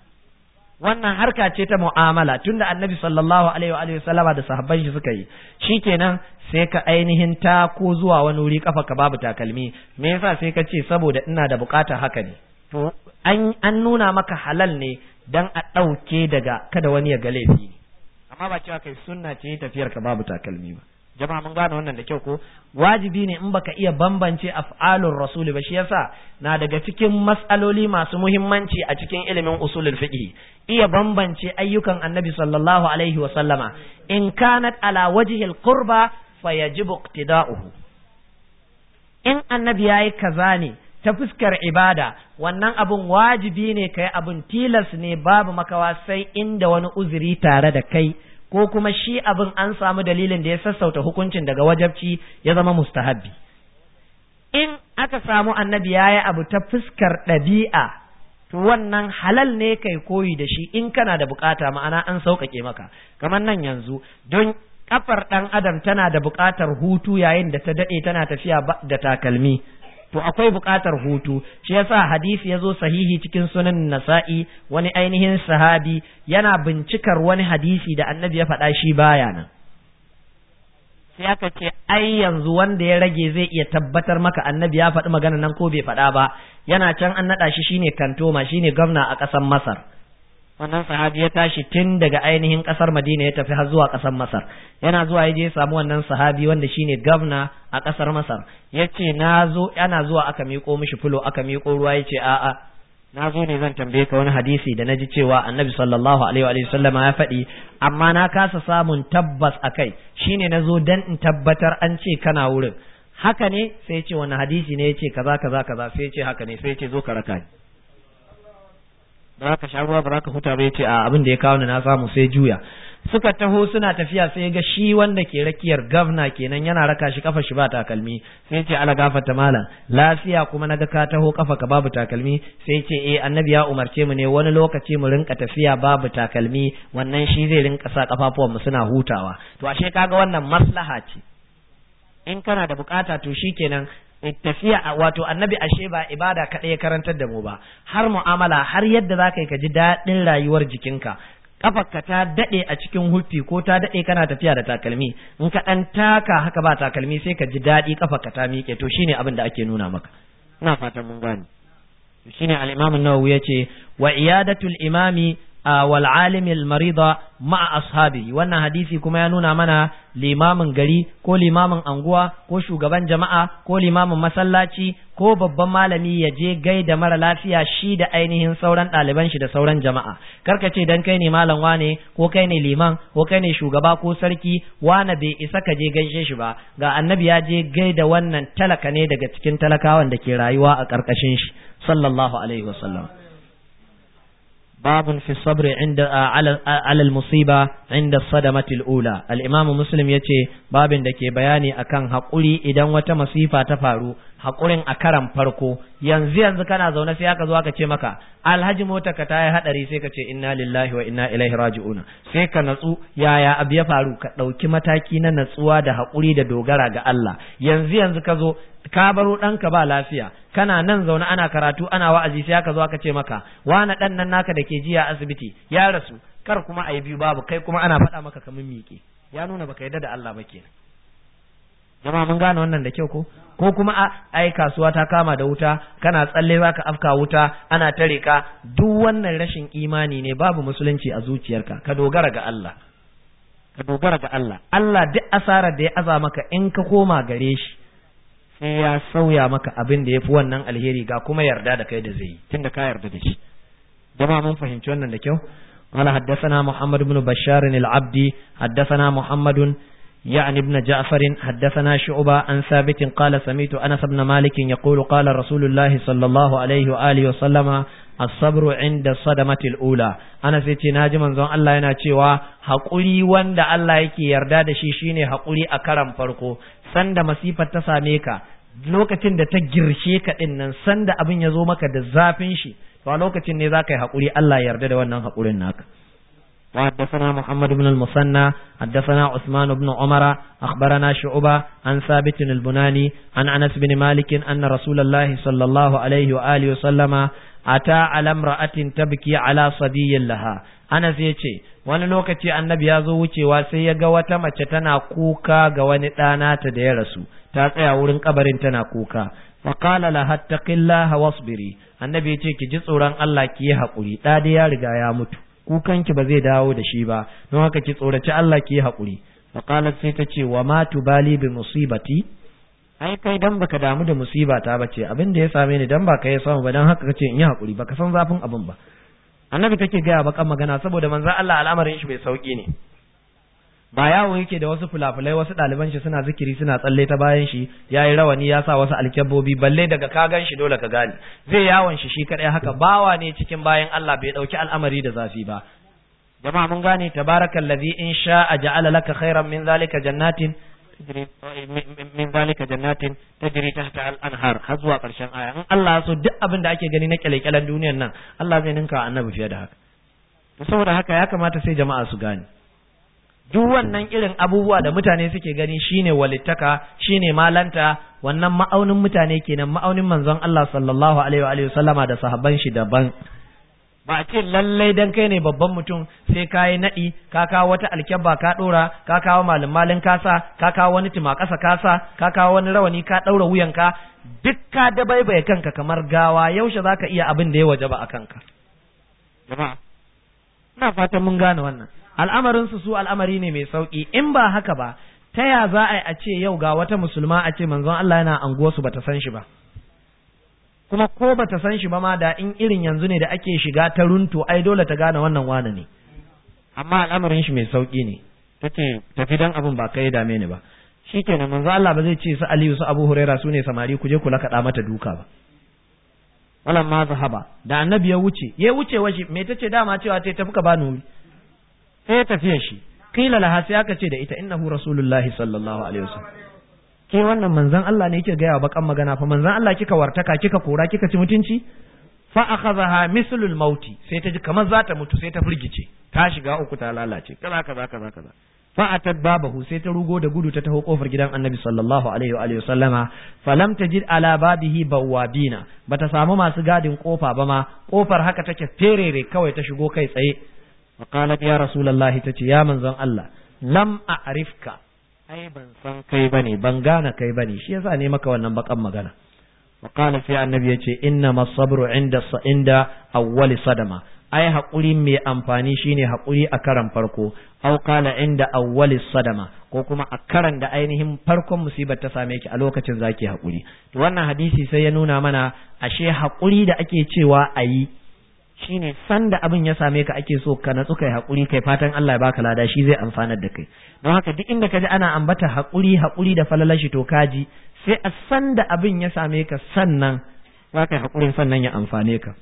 wannan harka ce ta mu'amala tunda annabi sallallahu alaihi wa alihi wasallama da sahabban shi suka yi shikenan sai ka ainihin ta ko zuwa wani wuri kafa ka babu takalmi me yasa sai ka ce saboda ina da bukata haka ne to an an nuna maka halal ne dan a dauke daga kada wani ya ga laifi amma ba cewa kai sunna ce tafiyar ka babu takalmi ba jama'a mun gane wannan da kyau ko wajibi ne in baka iya bambance af'alur rasul ba shi yasa na daga cikin mas'aloli masu muhimmanci a cikin ilimin usulul fiqh iya bambance ayyukan annabi sallallahu alaihi wa sallama in kanat ala wajhi al-qurba fayajibu iqtida'uhu in annabi yayi kaza ne ta fuskar ibada wannan abun wajibi ne kai abun tilas ne babu makawa sai inda wani uzuri tare da kai ko kuma shi abin an samu dalilin da ya sassauta hukuncin daga wajabci ya zama mustahabbi. In aka samu annabi yayi abu ta fuskar ɗabi'a to wannan halal ne kai koyi da shi in kana da bukata, ma'ana an sauƙaƙe maka. Kamar nan yanzu don kafar ɗan adam tana da buƙatar hutu yayin da ta daɗe tana tafiya da takalmi, to akwai buƙatar hutu. Shi yasa hadisi ya zo sahihi cikin sunan Nasa'i, wani ainihin sahabi yana bincikar wani hadisi da annabi ya faɗa shi baya nan, sai aka ce ai yanzu wanda ya rage zai iya tabbatar maka annabi ya faɗi magana nan ko bai faɗa ba. Yana can an naɗa shi shine kantoma, shine gwamna a ƙasar Masar. Wannan sahabi ya tashi tun daga ainihin ƙasar Madina ya tafi har zuwa ƙasar Masar. Yana zuwa ya je samu wannan sahabi wanda shine gwamna a ƙasar Masar. Ya ce na zo, yana zuwa aka miƙo mishi fulo, aka miƙo ruwa. Ya ce a'a, na zo ne zan tambaye ka wani hadisi da na ji cewa annabi sallallahu alaihi wa sallama ya faɗi, amma na kasa samun tabbas a kai, shine na zo dan in tabbatar an ce kana wurin. Haka ne? Sai ya ce wani hadisi ne? Ya ce kaza kaza kaza. Sai ya ce haka ne. Sai ya ce zo ka raka ni. Ba ka sha ruwa, ba ka huta ba. Ya ce a abin da ya kawo ni na samu. Sai juya suka taho suna tafiya, sai ga shi wanda ke rakiyar gavna kenan yana raka shi, kafa shi ba takalmi. Sai ce ala gafarta malam, lafiya kuma naga ka taho kafa ka babu takalmi. Sai ce eh annabi ya umarce mu ne wani lokaci mu rinka tafiya babu takalmi, wannan shi zai rinka sa kafafuwan mu suna hutawa. To ashe kaga wannan maslaha ce, in kana da bukata to shikenan tafiya. Wato annabi ashe ba ibada kaɗai ya karantar da mu ba, har mu'amala, har yadda za ka yi ka ji daɗin rayuwar jikinka. Kafarka ta daɗe a cikin huffi ko ta daɗe kana tafiya da takalmi, in ka ɗan taka haka ba takalmi sai ka ji daɗi kafarka ta miƙe. To shine abin da ake nuna maka. Ina fatan mun gane. Shine al-Imam an-Nawawi yace wa iyadatul imami wal alimil marida ma'a ashabi. Wannan hadisi kuma ya nuna mana limamin gari ko limamin anguwa ko shugaban jama'a ko limamin masallaci ko babban malami ya je gaida mara lafiya shi da ainihin sauran ɗaliban shi da sauran jama'a. Karka ce dan kai ne malam wane ko kai ne liman ko kai ne shugaba ko sarki wane bai isa ka je gaishe shi ba. Ga annabi ya je gaida wannan talaka ne daga cikin talakawan da ke rayuwa a ƙarƙashin shi sallallahu alaihi wasallam. باب في الصبر عند على على المصيبة عند الصدمة الأولى. الإمام مسلم يتي باب دكي بياني أكان حقولي إذا وتا مصيبة تفارو haƙurin a karan farko. Yanzu yanzu kana zaune sai aka zo aka ce maka alhaji mota ka ta yi haɗari, sai ka ce inna lillahi wa inna ilaihi raji'una, sai ka natsu yaya abu ya faru, ka ɗauki mataki na natsuwa da haƙuri da dogara ga Allah. Yanzu yanzu ka zo ka baro ɗanka ba lafiya, kana nan zaune ana karatu ana wa'azi, sai aka zo aka ce maka wani ɗan nan naka da ke jiya asibiti ya rasu, kar kuma a yi biyu babu, kai kuma ana faɗa maka kamin miƙe. Ya nuna baka yarda da Allah ba kenan. Jama'a mun gane wannan da kyau ko? Ko kuma a ai kasuwa ta kama da wuta, kana tsalle zaka afka wuta, ana tare ka. Duk wannan rashin imani ne, babu musulunci a zuciyarka. Ka dogara ga Allah. Ka dogara ga Allah. Allah duk asarar da ya aza maka in ka koma gare shi sai ya sauya maka abin da yafi wannan alheri, ga kuma yarda da kai da zai yi tunda ka yarda da shi. Jama'a mun fahimci wannan da kyau. قال حدثنا محمد بن بشار العبدي حدثنا محمد يعني ابن جعفر حدثنا شعبة عن ثابت قال سمعت أنس بن مالك يقول قال رسول الله صلى الله عليه وآله وسلم الصبر عند الصدمة الأولى. أنا سيتي ناجي منزون الله yana cewa haƙuri wanda Allah yake yarda da shi shine haƙuri a karan farko, sanda masifar ta same ka, lokacin da ta girshe ka din nan, sanda abin ya zo maka da zafin shi, to a lokacin ne zaka yi haƙuri, Allah ya yarda da wannan haƙurin naka. وحدثنا محمد بن المثنى حدثنا عثمان بن عمر أخبرنا شعبة عن ثابت البناني عن أنس بن مالك أن رسول الله صلى الله عليه وآله وسلم أتى على امرأة تبكي على صبي لها. أنس يتي wani lokaci annabi ya zo wucewa sai ya ga wata mace tana kuka ga wani ɗana ta da ya rasu, ta tsaya wurin kabarin tana kuka. fa qala laha taqillaha wasbiri, annabi ya ce ki ji tsoron Allah ki yi haƙuri, ɗa dai ya riga ya mutu, kukanki ba zai dawo da shi ba, don haka ki tsoraci Allah ki yi haƙuri. Faqalat sai ta ce wa ma tubali bi musibati, ai kai dan baka damu da musibata bace, abin da ya same ni dan baka ya samu ba, dan haka kace in yi haƙuri, baka san zafin abin ba. Annabi take gaya bakan magana saboda manzon Allah al'amarin shi bai sauki ne. ba yawo yake da wasu fulafulai wasu ɗaliban shi suna zikiri suna tsalle ta bayan shi yayi rawani ya sa wasu alkyabbobi balle daga ka gan shi dole ka gane zai yawon shi shi kadai haka bawa ne cikin bayan Allah bai dauki al'amari da zafi ba jama'a mun gane tabarakallazi in sha'a ja'ala laka khairan min zalika jannatin min zalika jannatin tajri tahta al-anhar har zuwa karshen aya in Allah so duk abin da ake gani na kyalekyalen duniyar nan Allah zai ninka annabi fiye da haka to saboda haka ya kamata sai jama'a su gane duk wannan irin abubuwa da mutane suke gani shine walittaka shine malanta wannan ma'aunin mutane kenan ma'aunin manzon Allah sallallahu alaihi wa alihi wasallama da sahabban shi daban ba a ce lallai dan kai ne babban mutum sai ka yi naɗi ka kawo wata alkyabba ka ɗora ka kawo malin malin kasa ka kawo wani tumakasa kasa ka kawo wani rawani ka ɗaura wuyanka duk ka dabaibaye kanka kamar gawa yaushe za ka iya abin da ya wajaba a kanka jama'a ina fatan mun gane wannan al'amarin su su al'amari ne mai sauki in ba haka ba ta ya za a yi a ce yau ga wata musulma a ce manzon Allah yana anguwarsu bata san shi ba kuma ko bata san shi ba ma da in irin yanzu ne da ake shiga ta runtu ai dole ta gane wannan wane ne amma al'amarin shi mai sauki ne tace tafi dan abin ba kai dame ni ba shikenan manzo Allah ba zai ce su Aliyu su Abu Huraira su ne samari ku je ku lakaɗa mata duka ba walan ma zahaba da annabi ya wuce ya wuce washi me tace dama cewa tai tafi ka bani wuri sai ya tafiya shi kila laha sai aka ce da ita innahu rasulullahi sallallahu alaihi wasallam ke wannan manzon Allah ne yake gaya wa bakan magana fa manzon Allah kika wartaka kika kora kika ci mutunci fa akhadha mislul mauti sai ta ji kamar za ta mutu sai ta firgice ta shiga uku ta lalace kaza kaza kaza kaza fa atat babahu sai ta rugo da gudu ta taho kofar gidan annabi sallallahu alaihi wa alihi wasallama falam tajid ala babihi bawabina bata samu masu gadin kofa ba ma kofar haka take ferere kawai ta shigo kai tsaye fa qalat ya rasulullahi tace ya manzon Allah lam a'rifka ai ban san kai bane ban gane kai bane shi yasa ne maka wannan bakan magana wa qala sai annabi yace inna masabru inda inda awwali sadama ai hakuri mai amfani shine hakuri a karan farko aw qala inda awwali sadama ko kuma a karan da ainihin farkon musibar ta same ki a lokacin zaki hakuri to wannan hadisi sai ya nuna mana ashe hakuri da ake cewa ayi shine san da abin ya same ka ake so ka natsu kai hakuri kai fatan Allah ya baka lada shi zai amfanar da kai don haka duk inda kaji ana ambata hakuri hakuri da falalashi to kaji sai a san da abin ya same ka sannan ba kai hakurin sannan ya amfane ka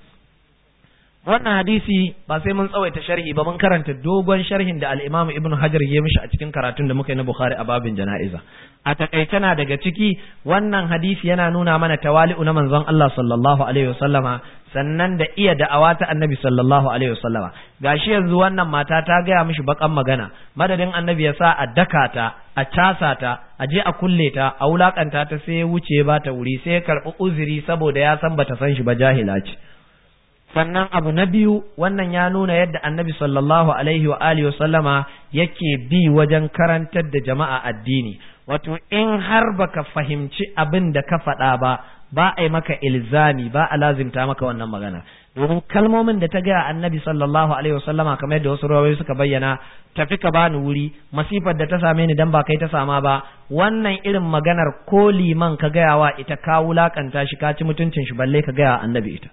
wannan hadisi ba sai mun tsawaita sharhi ba mun karanta dogon sharhin da al-Imam Ibn Hajar ya mishi a cikin karatun da muka yi na Bukhari a babin jana'iza a takaice na daga ciki wannan hadisi yana nuna mana tawali'u na manzon Allah sallallahu alaihi wasallama sannan da iya da'awa ta annabi sallallahu alaihi wasallama gashi yanzu wannan mata ta gaya mishi bakan magana madadin annabi ya sa a daka ta a casa ta a je a kulle ta a wulakanta ta sai ya wuce ba ta wuri sai ya karbi uzuri saboda ya san bata san shi ba jahila ce sannan abu na biyu wannan ya nuna yadda annabi sallallahu alaihi wa alihi wasallama yake bi wajen karantar da jama'a addini wato in har baka fahimci abin da ka faɗa ba ba a yi maka ilzami ba a lazimta maka wannan magana domin kalmomin da ta gaya annabi sallallahu alaihi wasallama kamar yadda wasu rawayoyi suka bayyana tafi ka bani wuri masifar da ta same ni dan ba kai ta sama ba wannan irin maganar ko liman ka gaya wa ita ka wulakanta shi ka ci mutuncin shi balle ka gaya annabi ita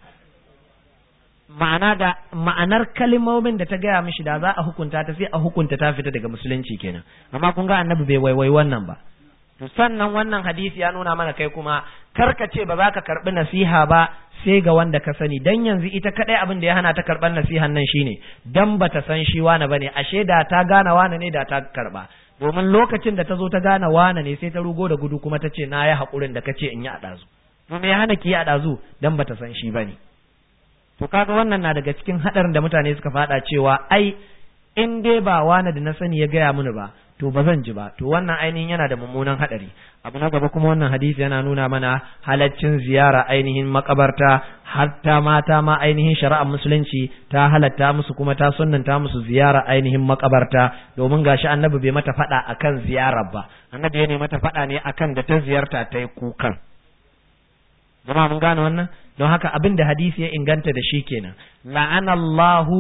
ma'ana da ma'anar kalmomin da ta gaya mishi da za a hukunta ta sai a hukunta ta fita daga musulunci kenan amma kun ga annabi bai waiwai wannan ba to sannan wannan hadisi ya nuna mana kai kuma karka ce ba za ka karbi nasiha ba sai ga wanda ka sani dan yanzu ita kadai abin da ya hana ta karban nasihan nan shine dan bata san shi wani bane ashe da ta gane wani ne da ta karba domin lokacin da ta zo ta gane wani ne sai ta rugo da gudu kuma ta ce na yi hakurin da kace in yi a dazu to me ya hana ki yi a dazu dan bata san shi bane to kaga wannan na daga cikin hadarin da mutane suka fada cewa ai in dai ba wani da na sani ya gaya mini ba to ba zan ji ba to wannan ainihin yana da mummunan hadari abu na gaba kuma wannan hadisi yana nuna mana halaccin ziyara ainihin makabarta hatta mata ma ainihin shari'ar musulunci ta halatta musu kuma ta sunnanta musu ziyara ainihin makabarta domin gashi annabi bai mata fada akan ziyarar ba annabi ya ne mata fada ne akan da ta ziyarta ta yi kukan jama'a mun gane wannan don haka abin da hadisi ya inganta da shi kenan la'anallahu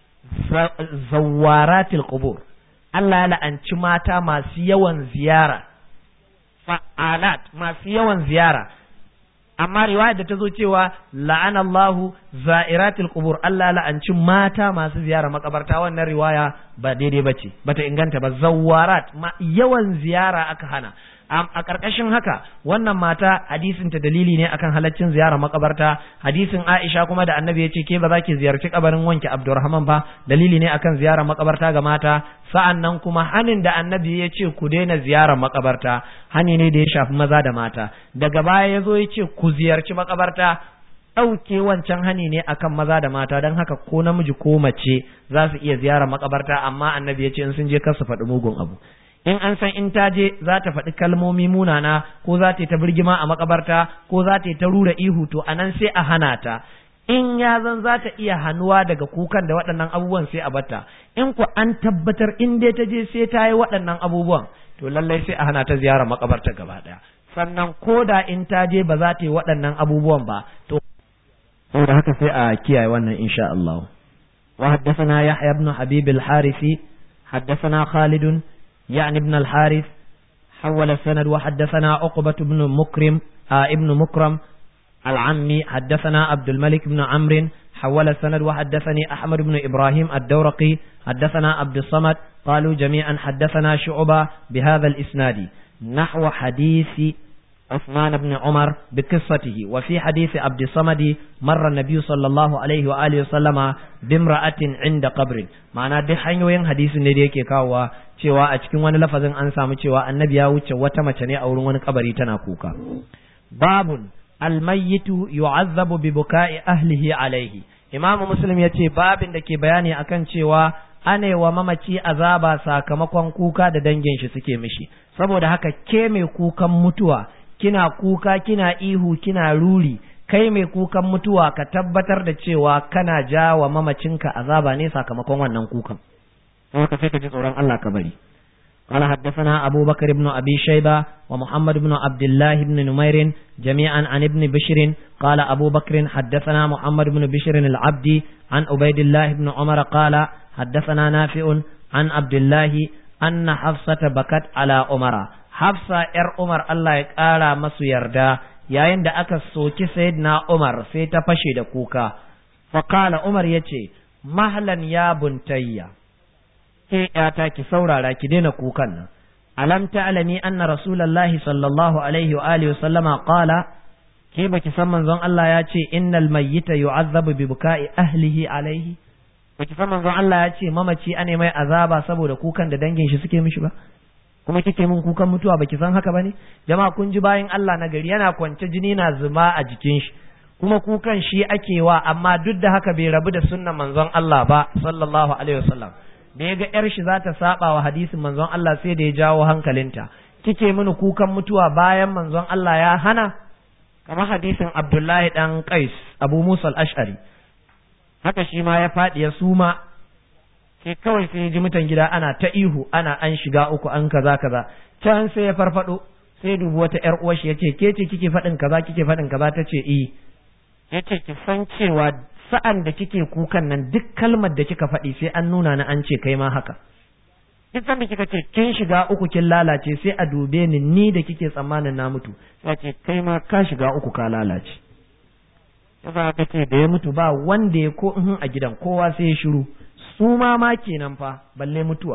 zawaratil qubur Allah ya la'anci mata masu yawan ziyara fa'alat masu yawan ziyara amma riwayar da ta zo cewa la'anallahu za'iratul qubur Allah la'anci mata masu ziyara makabarta wannan riwaya ba daidai bace bata inganta ba zawarat yawan ziyara aka hana a ƙarƙashin haka wannan mata hadisin ta dalili ne akan halaccin ziyara makabarta hadisin Aisha kuma da annabi ya ce ke ba za ki ziyarci kabarin wanki Abdurrahman ba dalili ne akan ziyara makabarta ga mata sa'an nan kuma hanin da annabi ya ce ku daina ziyara makabarta hani ne da ya shafi maza da mata daga baya ya zo ya ce ku ziyarci makabarta ɗauke wancan hani ne akan maza da mata don haka ko namiji ko mace za su iya ziyara makabarta amma annabi ya ce in sun je kar su faɗi mugun abu in an san in ta je za ta faɗi kalmomi munana ko za ta yi ta birgima a makabarta ko za ta yi ta rura ihu to anan sai a hana ta in ya zan za ta iya hannuwa daga kukan da waɗannan abubuwan sai a bata in ku an tabbatar in dai ta je sai ta yi waɗannan abubuwan to lallai sai a hana ta ziyara makabarta gaba ɗaya sannan ko da in ta je ba za ta yi waɗannan abubuwan ba to saboda haka sai a kiyaye wannan insha Allah wa haddathana Yahya ibn Habib al-Harisi haddathana Khalid يعني ابن الحارث حول السند وحدثنا عقبة بن مكرم آه ابن مكرم العمي حدثنا عبد الملك بن عمرو حول السند وحدثني أحمد بن إبراهيم الدورقي حدثنا عبد الصمد قالوا جميعا حدثنا شعبة بهذا الإسناد نحو حديث عثمان بن عمر بقصته وفي حديث عبد الصمد مر النبي صلى الله عليه وآله وسلم بامرأة عند قبر معنى دي hanyoyin hadisin ne da yake kawowa cewa a cikin wani lafazin an samu cewa annabi ya wuce wata mace ne a wurin wani kabari tana kuka babun almayyitu yu'azzabu bi buka'i ahlihi alaihi imam muslim yace babin da ke bayani akan cewa ane wa mamaci azaba sakamakon kuka da dangin shi suke mishi saboda haka ke mai kukan mutuwa kina kuka kina ihu kina ruri kai mai kukan mutuwa ka tabbatar da cewa kana ja wa mamacinka azaba ne sakamakon wannan kukan haka sai ka ji tsoron Allah ka bari قال حدثنا أبو بكر بن أبي شيبة ومحمد بن عبد الله بن نمير جميعا عن ابن بشر قال أبو بكر حدثنا محمد بن بشر العبدي عن عبيد الله بن عمر قال حدثنا نافع عن عبد الله أن حفصة بكت على عمر حفصة إر عمر الله يقال مسو يردا yayin da aka soki sayyidina Umar sai ta fashe da kuka fa qala Umar yace mahlan ya buntayya ke yata ki saurara ki daina kukan nan alam ta'lami anna rasulullahi sallallahu alaihi wa alihi wasallama qala ke baki san manzon Allah ya ce innal mayyita yu'azzabu bi buka'i ahlihi alaihi baki san manzon Allah ya ce mamaci ane mai azaba saboda kukan da dangin shi suke mishi ba kuma kike min kukan mutuwa baki san haka bane jama'a kun ji bayin Allah na gari yana kwance jini na zuma a jikin shi kuma kukan shi ake wa amma duk da haka bai rabu da sunnan manzon Allah ba sallallahu alaihi wasallam da ya ga yar shi za ta saba wa hadisin manzon Allah sai da ya jawo hankalinta kike mini kukan mutuwa bayan manzon Allah ya hana kamar hadisin Abdullahi dan Qais Abu Musa al-Ash'ari haka shi ma ya faɗi ya suma sai kawai sai ji mutan gida ana ta ihu ana an shiga uku an kaza kaza can sai ya farfado sai dubu wata yar uwar shi yace ke ce kike faɗin kaza kike faɗin kaza tace eh yace ki san cewa sa'an da kike kukan nan duk kalmar da kika faɗi sai an nuna na an ce kai ma haka duk sanda kika ce kin shiga uku kin lalace sai a dube ni ni da kike tsammanin na mutu sai ce kai ma ka shiga uku ka lalace yasa ka ce da ya mutu ba wanda ya ko in a gidan kowa sai ya shiru su ma ma kenan fa balle mutuwa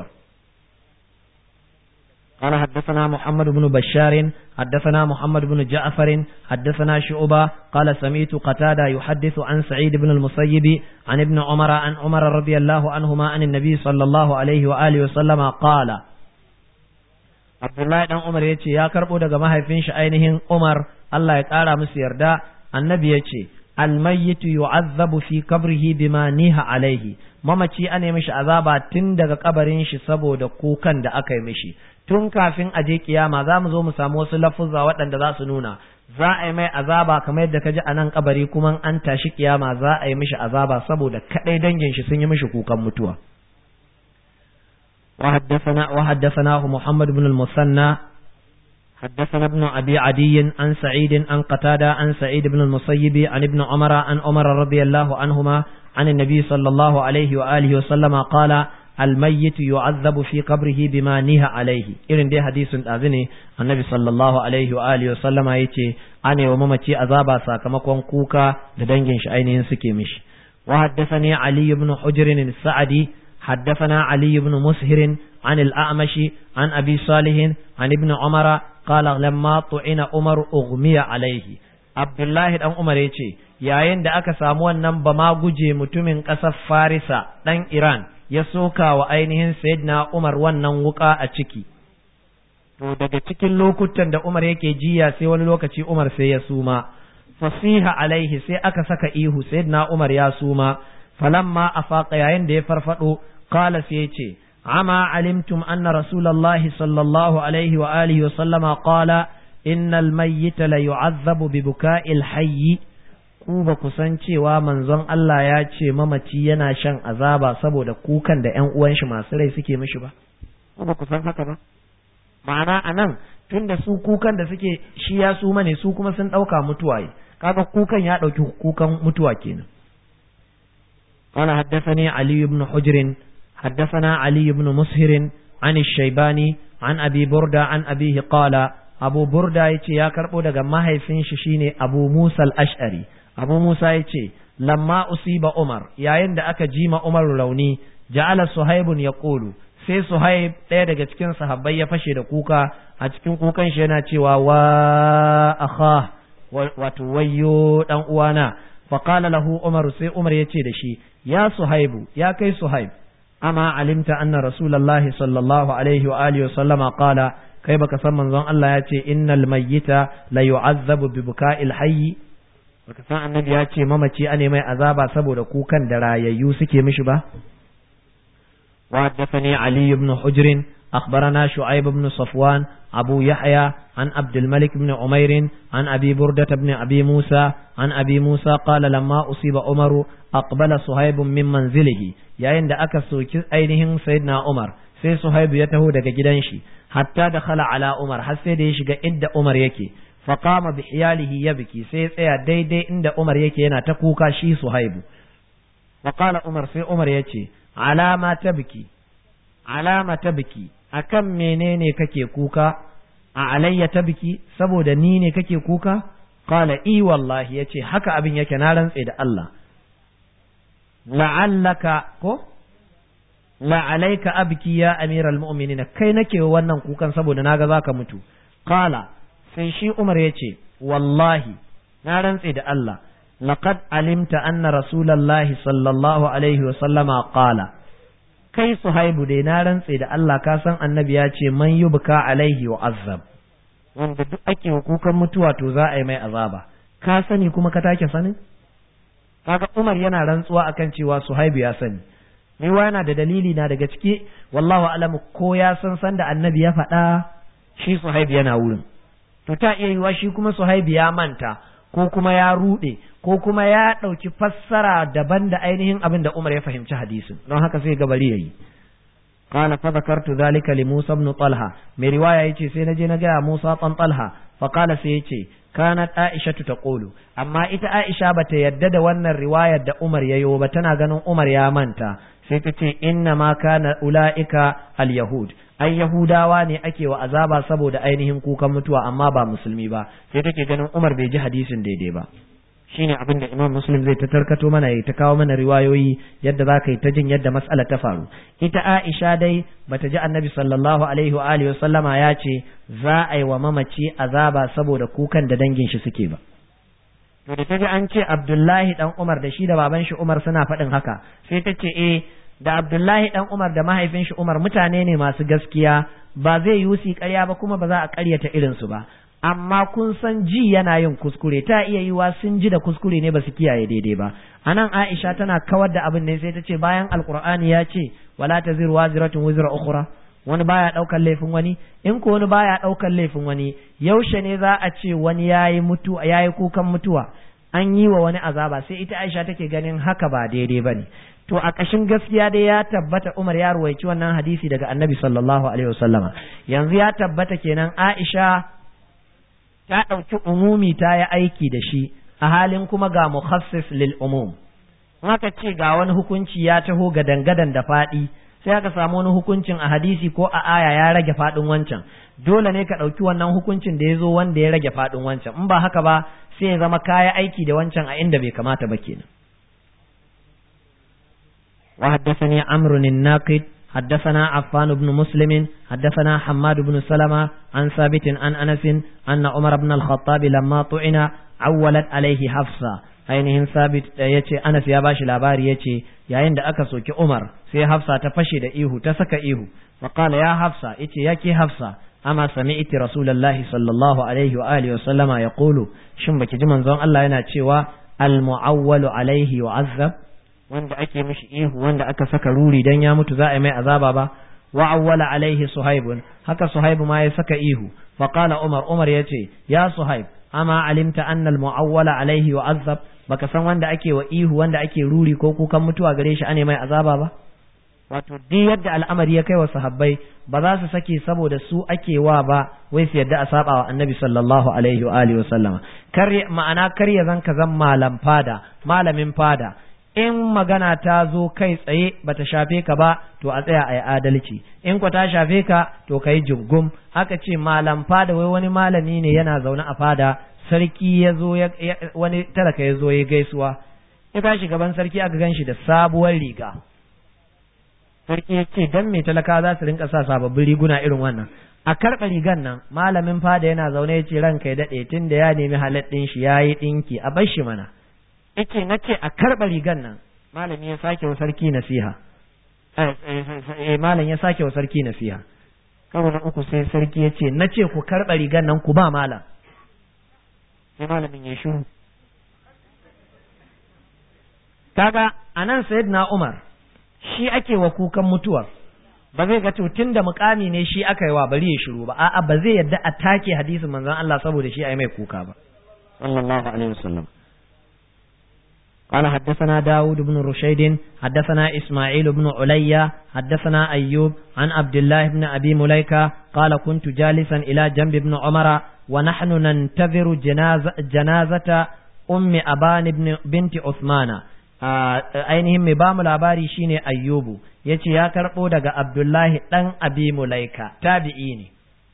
قال حدثنا محمد بن بشار حدثنا محمد بن جعفر حدثنا شعبة قال سمعت قتادة يحدث عن سعيد بن المسيب عن ابن عمر عن عمر رضي الله عنهما عن النبي صلى الله عليه وآله وسلم قال عبد الله بن عمر يتي يا كربو daga mahaifin shi ainihin Umar Allah ya kara musu yarda annabi yace الميت يعذب في قبره بما نيها عليه mamaci ane mishi azaba tun daga kabarin shi saboda kukan da aka yi mishi tun kafin aje kiyama za mu zo mu samu wasu lafuzza waɗanda za su nuna za a yi mai azaba kamar yadda ka ji a nan kabari kuma an tashi kiyama za a yi mishi azaba saboda kadai dangin shi sun yi mishi kukan mutuwa وحدثنا وحدثناه محمد بن المثنى حدثنا ابن أبي عدي عن سعيد عن قتادة عن سعيد بن المسيب عن ابن عمر عن عمر رضي الله عنهما عن النبي صلى الله عليه وآله وسلم قال الميت يعذب في قبره بما نهى عليه إذن دي حديث أذني النبي صلى الله عليه وآله وسلم يتي أنا وممتي أذابا ساكمكم كوكا لدنجن شأينين سكيمش. وحدثني علي بن حجر السعدي حدثنا علي بن مسهر عن الأعمش عن أبي صالح عن ابن عمر قال لما طعن عمر أغمي عليه عبد الله بن عمر يتي yayin da aka samu wannan ba ma guje mutumin ƙasar Farisa ɗan Iran ya soka wa ainihin Sayyidina Umar wannan wuka a ciki. To daga cikin lokutan da Umar yake jiya sai wani lokaci Umar sai ya suma. Fasiha alaihi sai aka saka ihu Sayyidina Umar ya suma. Falamma afaqa yayin da ya farfado qala sai ya ce ama alimtum anna rasulullahi sallallahu alaihi wa alihi wa sallama qala innal mayyita la yu'azzabu bi buka'il hayy. Ku ba ku san cewa manzon Allah ya ce mamaci yana shan azaba saboda kukan da ƴan uwan shi masu rai suke mishi ba? Ku ba ku san haka ba? Ma'ana anan tunda su kukan da suke shi ya su mane su kuma sun ɗauka mutuwa yi, kaga kukan ya ɗauki kukan mutuwa kenan. قال حدثني علي بن حجر حدثنا علي بن مسهر عن الشيباني عن أبي بردة عن أبيه قال أبو بردة يتي يا كربو دغ ماهيفين شيني أبو موسى الأشعري Abu Musa ya ce, lamma usiba Umar, yayin da aka jima Umar rauni, ja'ala Suhaibun ya ƙolu, sai Suhaib ɗaya daga cikin sahabbai ya fashe da kuka, a cikin kukan shi yana cewa wa akha wato wayyo ɗan uwana, faƙala lahu Umar sai Umar ya ce da shi, ya Suhaibu, ya kai Suhaib, amma alimta anna Rasulallahi sallallahu alaihi wa alihi wa sallama qala kai baka san manzon Allah ya ce innal mayyita la yu'azzabu bi buka'il hayy. Baka san annabi ya ce mamaci ane mai azaba saboda kukan da rayayyu suke mishi ba? Wa haddathani Ali ibn Hujr akhbarana Shu'aib ibn Safwan Abu Yahya an Abdul Malik ibn Umair an Abi Burdah ibn Abi Musa an Abi Musa qala lamma usiba Umar aqbala Suhaib min manzilihi yayin da aka soki ainihin Sayyidina Umar sai Suhaib ya taho daga gidan shi hatta dakhala ala Umar har sai da ya shiga inda Umar yake فقام بحياله يبكي سيسيا دي دي عند عمر يكي ينا تكوكا شي صهيب وقال عمر سي عمر يكي على ما تبكي على ما تبكي أكم منيني ككي كوكا علي تبكي سبو دنيني ككي كوكا قال إي والله يكي حكا أبن يكي نالن سيد الله لعلك كو لعليك أبكي يا أمير المؤمنين كي نكي ونن كوكا سبو دناغ ذاك متو قال sai shi Umar ya ce, Wallahi, na rantse da Allah, laqad alimta anna Rasulallahi sallallahu Alaihi wasallama qala kai Suhaibu dai na rantse da Allah ka san annabi ya ce, Man yubka alaihi wa azab, wanda duk ake kukan mutuwa to za a yi mai azaba, ka sani kuma ka take sanin? Kaga Umar yana rantsuwa akan cewa Suhaibu ya sani, mai yana da dalili na daga ciki, wallahu alamu ko ya san san da annabi ya faɗa shi Suhaibu yana wurin. To ta iya yiwa shi kuma Suhaibu ya manta ko kuma ya ruɗe ko kuma ya ɗauki fassara daban da ainihin abin da Umar ya fahimci hadisin don haka sai gabari yayi qala fa zakartu dhalika li Musa ibn Talha mai riwaya yace sai naje na ga Musa ɗan Talha fa qala sai yace kanat Aisha taqulu amma ita Aisha bata yadda da wannan riwayar da Umar yayo ba tana ganin Umar ya manta sai ta ce inna ma kana ulaika al yahud ai Yahudawa ne ake wa azaba saboda ainihin kukan mutuwa amma ba musulmi ba sai take ganin Umar bai ji hadisin daidai ba shine abin da Imam Muslim zai ta tarkato mana ya ta kawo mana riwayoyi yadda za ka yi ta jin yadda mas'ala ta faru ita Aisha dai bata ji Annabi sallallahu alaihi wa alihi wasallama ya ce za a yi wa mamaci azaba saboda kukan da dangin shi suke ba to da ta ji an ce Abdullahi dan Umar da shi da baban shi Umar suna faɗin haka sai ta ce eh da Abdullahi dan Umar da mahaifin shi Umar mutane ne masu gaskiya ba zai yi su ƙarya ba kuma ba za a ƙaryata irin su ba amma kun san ji yana yin kuskure ta iya yiwa sun ji da kuskure ne ba su kiyaye daidai ba anan Aisha tana kawar da abin ne sai ta ce bayan Alqur'ani ya ce wala taziru waziratun wizra ukhra wani baya daukan laifin wani in ko wani baya daukan laifin wani yaushe ne za a ce wani yayi mutu yayi kukan mutuwa an yi wa wani azaba sai ita Aisha take ganin haka ba daidai bane to a ƙashin gaskiya dai ya tabbata Umar ya ruwaici wannan hadisi daga Annabi sallallahu alaihi wasallama yanzu ya tabbata kenan Aisha ta ɗauki umumi ta yi aiki da shi a halin kuma ga mukhassis lil umum haka ce ga wani hukunci ya taho ga dangadan da faɗi sai aka samu wani hukuncin a hadisi ko a aya ya rage faɗin wancan, dole ne ka ɗauki wannan hukuncin da ya zo wanda ya rage faɗin wancan, in ba haka ba sai ya zama kaya aiki da wancan a inda bai kamata ba kenan. wa haddathani amrun an-naqid حدثنا عفان بن مسلم حدثنا حماد بن سلمة عن ثابت عن أنس أن عمر بن الخطاب لما طعن عولت عليه حفصة ainihin sabit ya ce Anas ya bashi labari ya ce yayin da aka soki Umar sai Hafsa ta fashe da ihu ta saka ihu fa qala ya Hafsa yace yake Hafsa amma sami'ti rasulullahi sallallahu alaihi wa alihi wa sallama yaqulu shin baki ji manzon Allah yana cewa al mu'awwalu alaihi yu'azzab, wanda ake mishi ihu wanda aka saka ruri dan ya mutu za a yi mai azaba ba. wa awwala alaihi Suhaibun, haka Suhaibu ma ya saka ihu fa qala Umar Umar yace ya Suhaib amma alimta anna al mu'awwala alaihi yu'azzab, baka san wanda ake wa ihu wanda ake ruri ko kukan mutuwa gare shi ane mai azaba ba. Wato duk yadda al'amari ya kai wa sahabbai ba za su sake saboda su ake wa ba wai su yadda a saba wa annabi sallallahu alaihi wa alihi wasallama. Kar ma'ana kar ya zanka zan malam fada malamin fada, in magana ta zo kai tsaye bata shafe ka ba to a tsaya a yi adalci, in ku ta shafe ka to kai jingum. Haka ce malam fada wai wani malami ne yana zaune a fada, sarki ya zo wani talaka ya zo ya gaisuwa, ya tashi gaban sarki aka gan shi da sabuwar riga. Sarki ya ce dan me talaka za su rinka sa sababbin riguna irin wannan, a karɓa rigan nan. Malamin fada yana zaune ya ce ranka ya daɗe tun da ya nemi halal ɗin shi ya yi ɗinki a bar shi mana. Yace na ce a karɓa rigan nan. Malami ya sake wa sarki nasiha, eh malam ya sake wa sarki nasiha. Karo na uku sai sarki ya ce na ce ku karɓa rigan nan ku ba malam. Sai malamin ya shiru. Kaga anan sayyidina Umar shi ake wa kukan mutuwa, ba zai ga tun da mukami ne shi aka yi wa bari ya shiru ba, a'a ba zai yadda a take hadisin manzon Allah saboda shi a yi mai kuka ba sallallahu alaihi wasallam. قال حدثنا داود بن رشيد حدثنا إسماعيل بن عليا حدثنا أيوب عن عبد الله بن أبي مليكة قال كنت جالسا إلى جنب ابن عمر ونحن ننتظر جنازة, جنازة أم أبان بن بنت عثمان. ainihin mai bamu labari shine Ayyubu yace ya karbo daga Abdullahi dan Abi Mulaika tabi'i ne,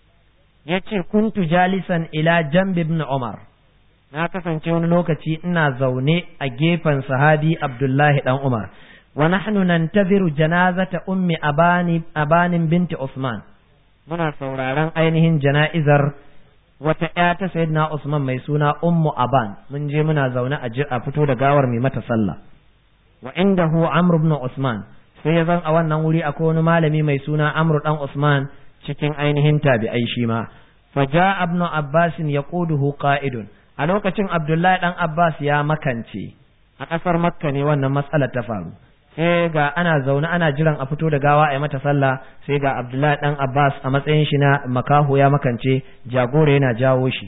yace kuntu jalisan ila jambi ibn Umar, na kasance wani lokaci ina zaune a gefen sahabi Abdullahi dan Umar, wa nahnu nantaziru janazata ummi abani abanin binti Usman, muna sauraron ainihin jana'izar wata ƴa ta sayyidina Usman mai suna ummu Aban. Mun je muna zaune a fito da gawar mai mata sallah. wa indahu Amr ibn Usman, sai ya zan a wannan wuri akwai wani malami mai suna Amr dan Usman cikin ainihin tabi'ai shi ma. fa ja'a ibn Abbas yaquduhu qa'idun, a lokacin Abdullahi dan Abbas ya makance, a kasar Makka ne wannan matsalar ta faru. Sai ga ana zaune ana jiran a fito da gawa a yi mata sallah, sai ga Abdullahi dan Abbas a matsayin shi na makaho ya makance, jagora yana jawo shi.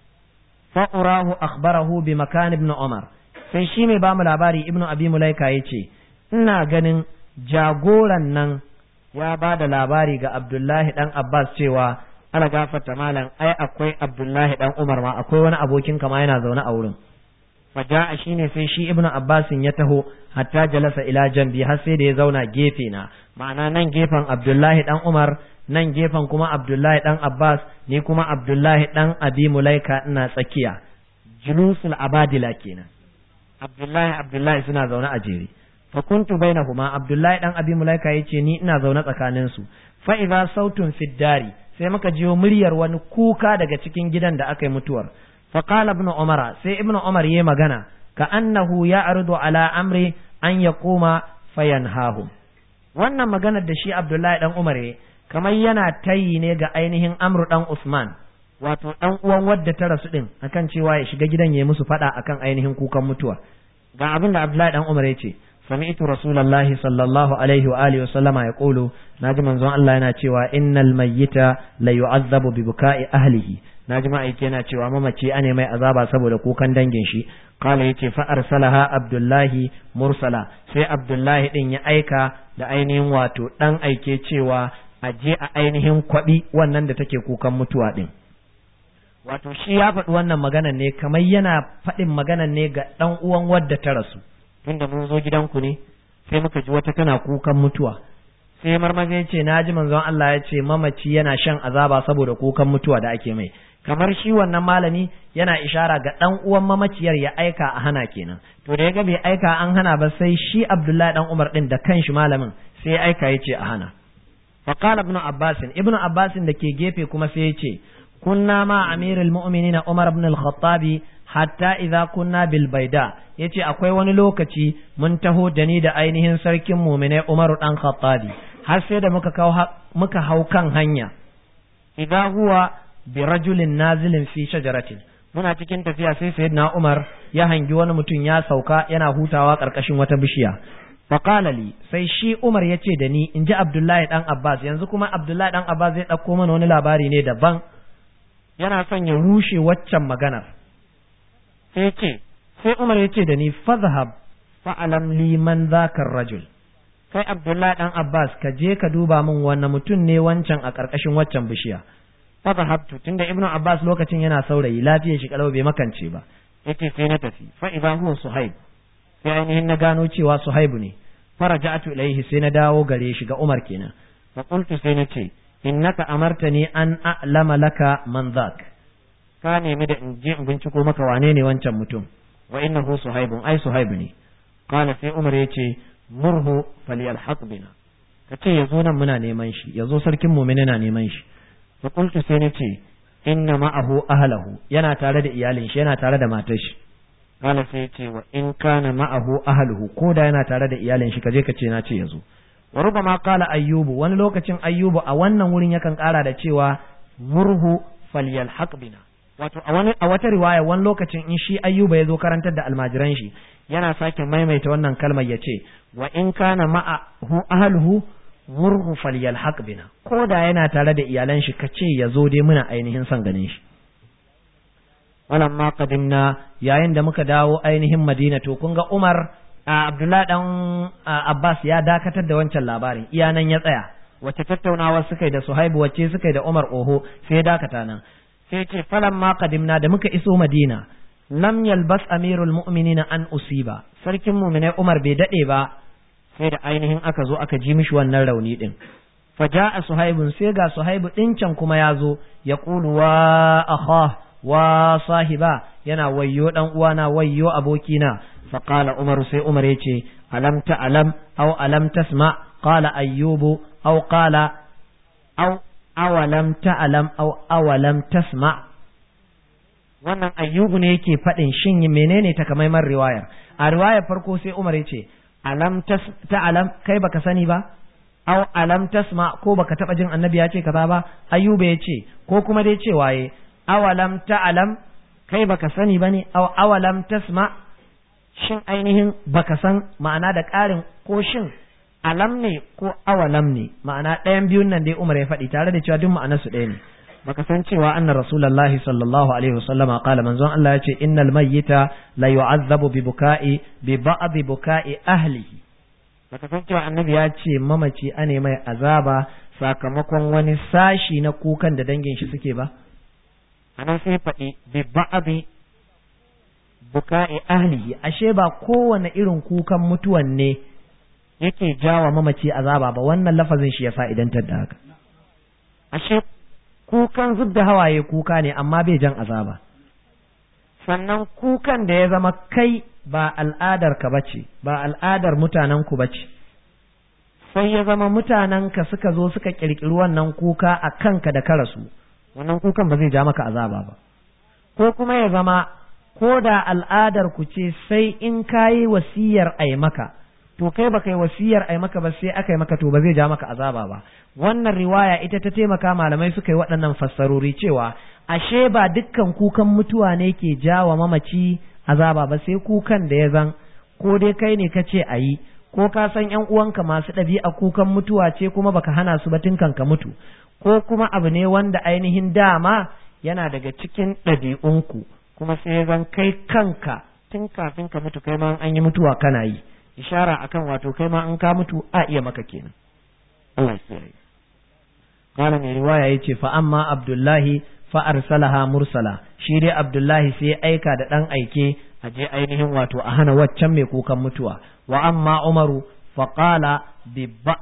fa urahu akhbarahu bi makan ibn Umar, sai shi mai bamu labari ibnu Abi Mulaika yace ina ganin jagoran nan ya ba da labari ga Abdullahi dan Abbas cewa ana gafarta malam ai akwai Abdullahi dan Umar ma akwai wani abokin kama yana zaune a wurin. faja'a shine sai shi ibnu Abbas ya taho hatta jalasa ila jambi, har sai da ya zauna gefe na, ma'ana nan gefen Abdullahi dan Umar, nan gefen kuma Abdullahi dan Abbas, ni kuma Abdullahi dan Abi Mulaika ina tsakiya, julusul abadila kenan. Abdullahi Abdullahi suna zaune a jere. fa kuntu bainahuma, Abdullahi dan Abi Mulaika yace ni ina zaune tsakanin su. fa idza sautun fid dari, sai muka jiyo muryar wani kuka daga cikin gidan da aka yi mutuwar. fa qala ibn Umar, sai ibn Umar yayi magana, ka annahu ya'ridu ala amri an yaquma fayanhahu. wannan maganar da shi Abdullahi dan Umar yayi kamar yana tayi ne ga ainihin Amr dan Usman, wato dan uwan wadda ta rasu din, akan cewa ya shiga gidan yayi musu fada akan ainihin kukan mutuwa. ga abin da Abdullahi dan Umar yace, sami'tu rasulullahi sallallahu alaihi wa alihi wasallama yaqulu, naji manzon Allah yana cewa innal mayyita la yu'azzabu bi buka'i ahlihi, naji ma'aike yana cewa mamaci ane mai azaba saboda kukan dangin shi. Kala yace fa arsalaha Abdullahi mursala, sai Abdullahi din ya aika da ainihin wato dan aike cewa aje a ainihin kwabi wannan da take kukan mutuwa din. Wato shi ya faɗi wannan maganan ne kamar yana faɗin maganan ne ga ɗan uwan wadda ta rasu. Tunda mun zo gidanku ne sai muka ji wata tana kukan mutuwa, sai marmaza ya ce naji manzon Allah ya ce mamaci yana shan azaba saboda kukan mutuwa da ake mai, kamar shi wannan malami yana ishara ga dan uwan mamaciyar ya aika a hana kenan. To da ya ga bai aika an hana ba sai shi Abdullahi dan Umar din da kanshi malamin sai ya aika ya ce a hana. fa qala ibn Abbas, ibn Abbas da ke gefe kuma sai ya ce kunna ma amirul mu'minin Umar ibn al-Khattabi hatta idza kunna bil baida, yace akwai wani lokaci mun taho da ni da ainihin sarkin mu'minai Umar dan Khattabi har sai da muka kawo muka hau kan hanya, idza huwa bi rajulin nazilin fi shajaratin, muna cikin tafiya sai sayyidina Umar ya hangi wani mutum ya sauka yana hutawa karkashin wata bishiya. fa qala li, sai shi Umar yace da ni inji Abdullahi dan Abbas, yanzu kuma Abdullahi dan Abbas zai dauko mana wani labari ne daban, yana son ya rushe waccan maganar. sai ce sai Umar yace da ni fadhhab fa'alam li man dhaka rajul, kai Abdullahi dan Abbas ka je ka duba min wannan mutum ne wancan a karkashin waccan bishiya. fadhahabtu, tunda Ibnu Abbas lokacin yana saurayi lafiyar shi kalau bai makance ba, yace sai na tafi fa idha huwa Suhaib, sai ainihin na gano cewa Suhaibu ne. faraja'tu ilaihi, sai na dawo gare shi ga Umar kenan. fa qultu, sai na ce innaka amartani an a'lama laka man dhak, ka nemi da in je in binciko maka wane ne wancan mutum, wa innahu Suhaibun, ai Suhaibu ne. qala, sai Umar yace murhu falyalhaq bina, kace yazo nan muna neman shi, yazo sarkin mu'minin na neman shi. fa qultu, sai na ce inna ma'ahu ahlahu, yana tare da iyalin shi, yana tare da matar shi. qala, sai ce wa in kana ma'ahu ahluhu, ko da yana tare da iyalin shi kaje kace na ce yazo. wa rubama qala ayyubu, wani lokacin ayyubu a wannan wurin yakan kara da cewa murhu falyalhaq bina, wato a wani a wata riwaya wani lokacin in shi ayyuba yazo karantar da almajiran shi yana sake maimaita wannan kalmar yace wa in kana ma'ahu ahluhu murhu falyalhaq bina, ko da yana tare da iyalan shi kace yazo dai muna ainihin son ganin shi. walamma qadimna, yayin da muka dawo ainihin Madina, to kun ga Umar Abdullahi dan Abbas ya dakatar da wancan labarin, iya nan ya tsaya. Wace tattaunawa suka yi da Suhaibu, wacce suka yi da Umar, oho, sai ya dakata nan. Sai ce falamma qadimna, da muka iso Madina, lam yalbas amirul mu'minin an usiba, sarkin mu'minai Umar bai dade ba sai da ainihin aka zo aka ji mishi wannan rauni din. faja'a Suhaibun, sai ga Suhaibu din can kuma ya zo, ya qulu wa akha wa sahiba, yana wayyo dan uwana, wayyo abokina. fa qala Umar, sai Umar yace alam ta'lam aw alam tasma, qala ayyubu aw qala aw awalam ta'lam aw awalam tasma. wannan ayyubu ne yake faɗin shin menene takamaiman riwayar. A riwayar farko sai Umar yace alam ta'lam, kai baka sani ba, aw alam tasma, ko baka taba jin annabi ya ce kaza ba. Ayyuba yace, ko kuma dai ce waye awalam ta'lam, kai baka sani bane, aw awalam tasma, shin ainihin baka san, ma'ana da ƙarin ko shin alam ne ko awalam ne, ma'ana ɗayan biyun nan dai Umar ya faɗi tare da cewa duk ma'anar su ɗaya ne. baka san cewa anna rasulullahi sallallahu alaihi wasallam qala, manzon Allah ya ce innal mayyita la yu'azzabu bi buka'i bi ba'd buka'i ahlihi. baka san cewa annabi ya ce mamaci ane mai azaba sakamakon wani sashi na kukan da dangin shi suke ba. anan sai faɗi bi ba'd buka'i ahlihi, ashe ba kowane irin kukan mutuwan ne yake jawa mamaci azaba ba, wannan lafazin shi ya fa'idantar da haka. ashe kukan zub da hawaye kuka ne amma bai jan azaba. sannan kukan da ya zama kai ba al'adar ka bace, ba al'adar mutanen ku bace, sai ya zama mutanen ka suka zo suka kirkiri wannan kuka a kanka da ka rasu, wannan kukan ba zai ja maka azaba ba. ko kuma ya zama ko da al'adar ku ce sai in kayi wasiyar ai maka, to kai baka yi wasiyar ai maka ba sai aka yi maka, to ba zai ja maka azaba ba. wannan riwaya ita ta taimaka malamai suka yi waɗannan fassarori cewa ashe ba dukkan kukan mutuwa ne ke jawa mamaci azaba ba, sai kukan da ya zan ko dai kai ne kace ayi, ko ka san ƴan uwanka masu ɗabi'a kukan mutuwa ce kuma baka hana su ba tun kan ka mutu, ko kuma abu ne wanda ainihin dama yana daga cikin ɗabi'unku, kuma sai ya zan kai kanka tun kafin ka mutu kai ma an yi mutuwa kana yi, ishara akan wato kai ma in ka mutu a iya maka kenan. Allah ya yi. Kala mai riwaya yace fa amma Abdullahi fa arsalaha mursala, shi dai Abdullahi sai ya aika da dan aike a je ainihin wato a hana waccan mai kukan mutuwa. Wa amma Umaru fa qala bi ba'd,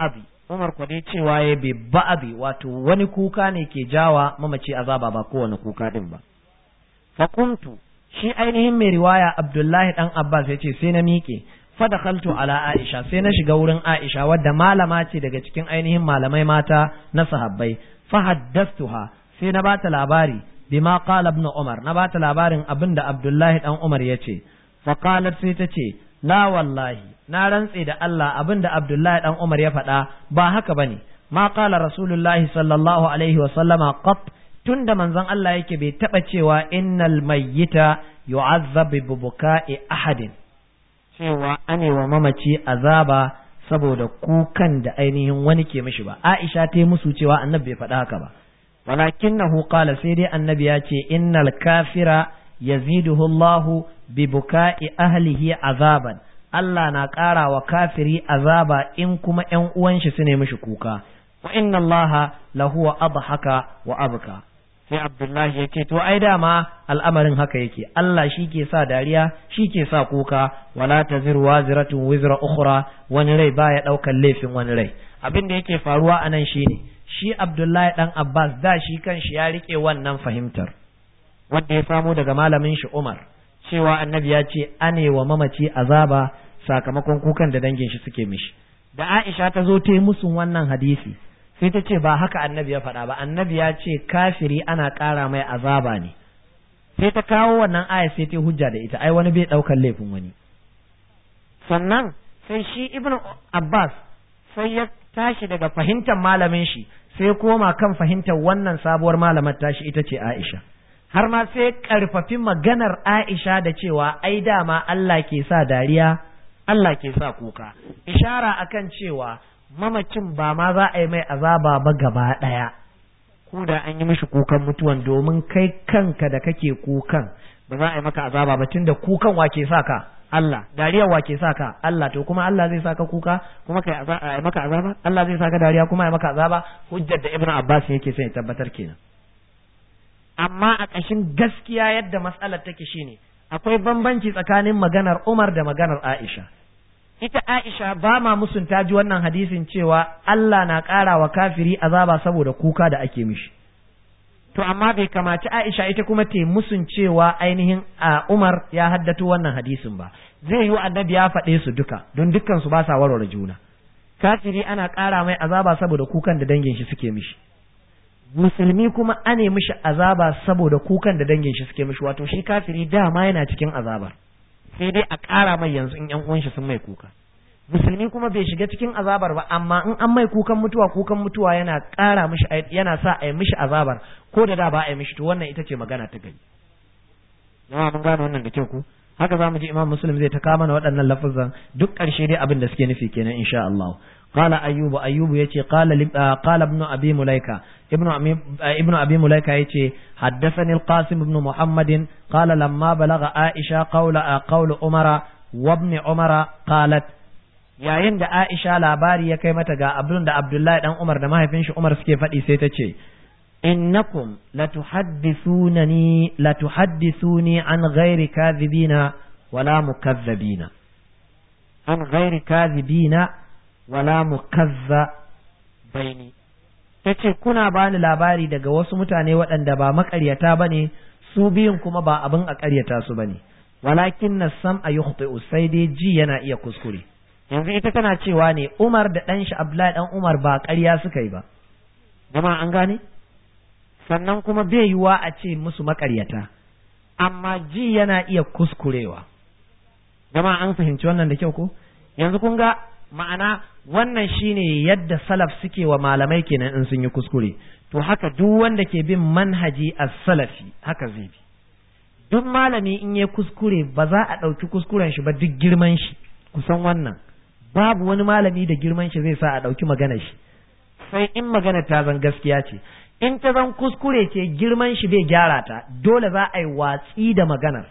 Umar ko dai cewa ya bi ba'abi wato wani kuka ne ke jawa mamaci azaba ba kowane kuka din ba. Fa kuntu shi ainihin mai riwaya Abdullahi dan Abbas yace sai na miƙe fa dakhaltu ala Aisha sai na shiga wurin Aisha wadda malama ce daga cikin ainihin malamai mata na sahabbai fa haddathtuha sai na bata labari bima qala ibn Umar na bata labarin abinda Abdullahi dan Umar yace fa qalat sai ta ce la wallahi na rantse da Allah abinda Abdullahi dan Umar ya faɗa ba haka bane ma qala rasulullahi sallallahu alaihi wa sallama qat tunda manzon Allah yake bai taba cewa innal mayyita yu'azzab bi buka'i ahadin cewa ane wa mamaci azaba saboda kukan da ainihin wani ke mishi ba. Aisha ta yi musu cewa annabi bai faɗa haka ba, walakinahu qala sai dai annabi ya ce innal kafira yaziduhu Allahu bi buka'i ahlihi azaban, Allah na ƙara wa kafiri azaba in kuma ƴan uwan shi su ne mishi kuka. Wa inna Allaha lahu adhaka wa abka. Sai Abdullahi ya ce to ai dama al'amarin haka yake, Allah shi ke sa dariya shi ke sa kuka, wala taziru waziratun wizra ukhra, wani rai baya ɗaukan laifin wani rai. Abin da yake faruwa a nan shine shi Abdullahi dan Abbas da shi kanshi ya rike wannan fahimtar wanda ya samo daga malamin shi Umar cewa annabi ya ce ane wa mamaci azaba sakamakon kukan da dangin shi suke mishi. Da Aisha ta zo ta yi musun wannan hadisi sai ta ce ba haka annabi ya faɗa ba, annabi ya ce kafiri ana ƙara mai azaba ne. Sai ta kawo wannan aya sai ta hujja da ita, ai wani bai ɗaukar laifin wani. Sannan sai shi Ibn Abbas sai ya tashi daga fahimtar malamin shi sai koma kan fahimtar wannan sabuwar malamar tashi ita ce Aisha. Har ma sai karfafi maganar Aisha da cewa ai dama Allah ke sa dariya, Allah ke sa kuka. Ishara akan cewa mamacin ba ma za a yi mai azaba ba gaba ɗaya, ko da an yi mishi kukan mutuwan, domin kai kanka da kake kukan ba za a yi maka azaba ba tunda kukan wa ke sa ka Allah, dariya wa ke sa ka Allah, to kuma Allah zai saka kuka kuma kai a yi maka azaba, Allah zai saka dariya kuma a yi maka azaba. Hujjar da Ibn Abbas yake sai ya tabbatar kenan. Amma a ƙashin gaskiya yadda matsalar take shine akwai bambanci tsakanin maganar Umar da maganar Aisha. Ita Aisha ba ma musun ta ji wannan hadisin cewa Allah na ƙara wa kafiri azaba saboda kuka da ake mishi. To amma bai kamaci Aisha ita kuma ta musun cewa ainihin a Umar ya haddato wannan hadisin ba. Zai yi annabi ya faɗe su duka don dukkan su ba sa warware juna. Kafiri ana ƙara mai azaba saboda kukan da dangin shi suke mishi. Musulmi kuma ane mishi azaba saboda kukan da dangin shi suke mishi, wato shi kafiri dama yana cikin azabar sai dai a ƙara mai yanzu in ƴan uwan shi sun mai kuka. Musulmi kuma bai shiga cikin azabar ba, amma in an mai kukan mutuwa kukan mutuwa yana ƙara mishi, yana sa a yi mishi azabar ko da da ba a yi mishi. To wannan ita ce magana ta gari. Jama'a mun gane wannan da kyau ku. Haka za mu ji Imam Muslim zai ta kama na waɗannan lafazan duk ƙarshe dai abin da suke nufi kenan insha Allah. قال أيوب أيوب يتي قال قال ابن أبي مليكة ابن أبي ابن أبي مليكة يتي حدثني القاسم بن محمد قال لما بلغ عائشة قول قول عمر وابن عمر قالت يا عند عائشة labari ya kai mata ga abdun da Abdullahi dan Umar da mahaifin shi Umar suke faɗi sai ta ce innakum latuhaddithunani latuhaddithuni an ghairi kadhibina wala mukazzabina an ghairi kadhibina wala mukazza baini. Tace kuna bani labari daga wasu mutane waɗanda ba maƙaryata bane, su biyun kuma ba abin a ƙaryata su bane, walakin nas-sam'a yukhti'u, sai dai ji yana iya kuskure. Yanzu ita tana cewa ne Umar da ɗan shi Abdullahi ɗan Umar ba ƙarya suka yi ba, jama'a an gane? Sannan kuma bai yiwa a ce musu maƙaryata, amma ji yana iya kuskurewa. Jama'a an fahimci wannan da kyau ko? Yanzu kun ga ma'ana wannan shine yadda salaf suke wa malamai kenan in sun yi kuskure. To haka duk wanda ke bin manhaji as-salafi haka zai bi. Duk malami in ya kuskure ba za a ɗauki kuskuren shi ba duk girman shi. Kusan wannan babu wani malami da girman shi zai sa a ɗauki magana shi, sai in magana ta zan gaskiya ce. In ta zan kuskure ce girman shi bai gyara ta, dole za a yi watsi da maganar.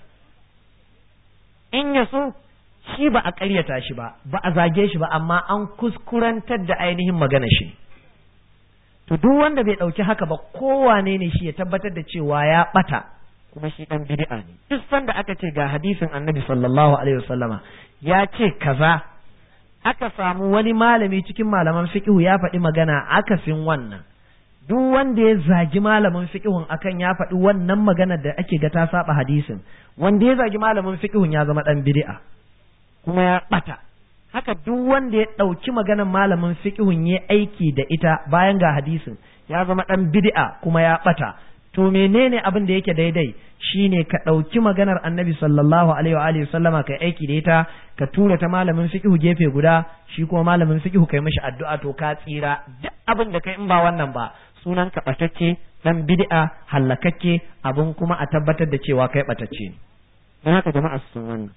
In ya so shi ba a ƙaryata shi ba, ba a zage shi ba, amma an kuskurantar da ainihin magana shi. To duk wanda bai ɗauki haka ba, kowane ne shi ya tabbatar da cewa ya ɓata, kuma shi ɗan bid'a ne. Duk sanda aka ce ga hadisin Annabi sallallahu alaihi wasallama ya ce kaza, aka samu wani malami cikin malaman fiqhu ya faɗi magana akasin wannan, duk wanda ya zagi malamin fiqhun akan ya faɗi wannan magana da ake ga ta saba hadisin, wanda ya zagi malamin fiqhun ya zama dan bid'a kuma ya bata. Haka duk wanda ya ɗauki maganar malamin fiqhun ya aiki da ita bayan ga hadisin ya zama dan bid'a kuma ya bata. To menene abin da yake daidai shine ka ɗauki maganar annabi sallallahu alaihi wa alihi sallama kai aiki da ita, ka tura ta malamin fiqhu gefe guda, shi kuma malamin fiqhu kai mishi addu'a, to ka tsira. Duk abin da kai in ba wannan ba sunan ka batacce, dan bid'a, hallakakke, abin kuma a tabbatar da cewa kai batacce ne. Dan haka jama'a sun wannan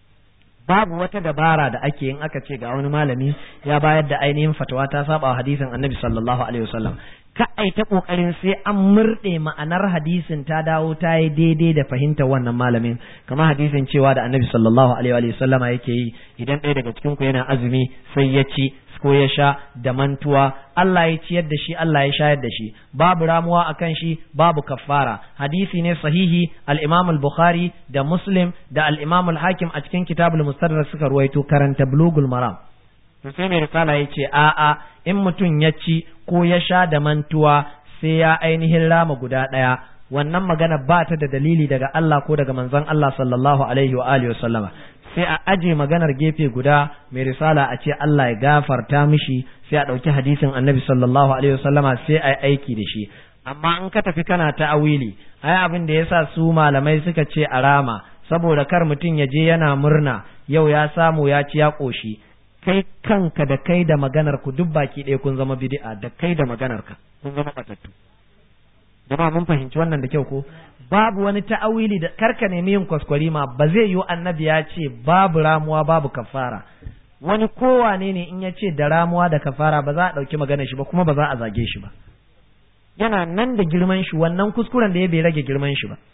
babu wata dabara da ake yin aka ce ga wani malami ya bayar da ainihin fatawa ta saba wa hadisin annabi sallallahu alaihi wasallam, ka ai ta kokarin sai an murde ma'anar hadisin ta dawo ta yi daidai da fahimtar wannan malamin, kamar hadisin cewa da annabi sallallahu alaihi wasallam yake yi idan ɗaya daga cikin ku yana azumi sai ya ci ko ya sha da mantuwa, Allah ya ciyar da shi, Allah ya shayar da shi, babu ramuwa akan shi, babu kaffara. Hadisi ne sahihi, al-Imam al-Bukhari da Muslim da al-Imam al-Hakim a cikin Kitabul Mustadrak suka ruwaito, karanta Bulughul Maram. To sai mai risala ya ce a'a, in mutum ya ci ko ya sha da mantuwa sai ya ainihin rama guda ɗaya, wannan magana ba ta da dalili daga Allah ko daga manzon Allah sallallahu alaihi wa alihi wa sallama. Sai a aje maganar gefe guda, mai risala a ce Allah ya gafarta mishi, sai a ɗauki hadisin annabi sallallahu alaihi wasallama sai a yi aiki da shi. Amma in ka tafi kana ta'awili, ai abin da yasa su malamai suka ce a rama, saboda kar mutum ya je yana murna yau ya samu ya ci ya ƙoshi, kai kanka da kai da maganar ku duk baki ɗaya kun zama bid'a, da kai da maganar ka kun zama batattu. Jama'a mun fahimci wannan da kyau ko? Babu wani ta'awili da karka nemi yin kwaskwari ma, ba zai yi annabi ya ce babu ramuwa babu kafara. Wani kowane ne in ya ce da ramuwa da kafara ba za a ɗauki maganar shi ba, kuma ba za a zage shi ba. Yana nan da girman shi, wannan kuskuren da ya bai rage girman shi ba,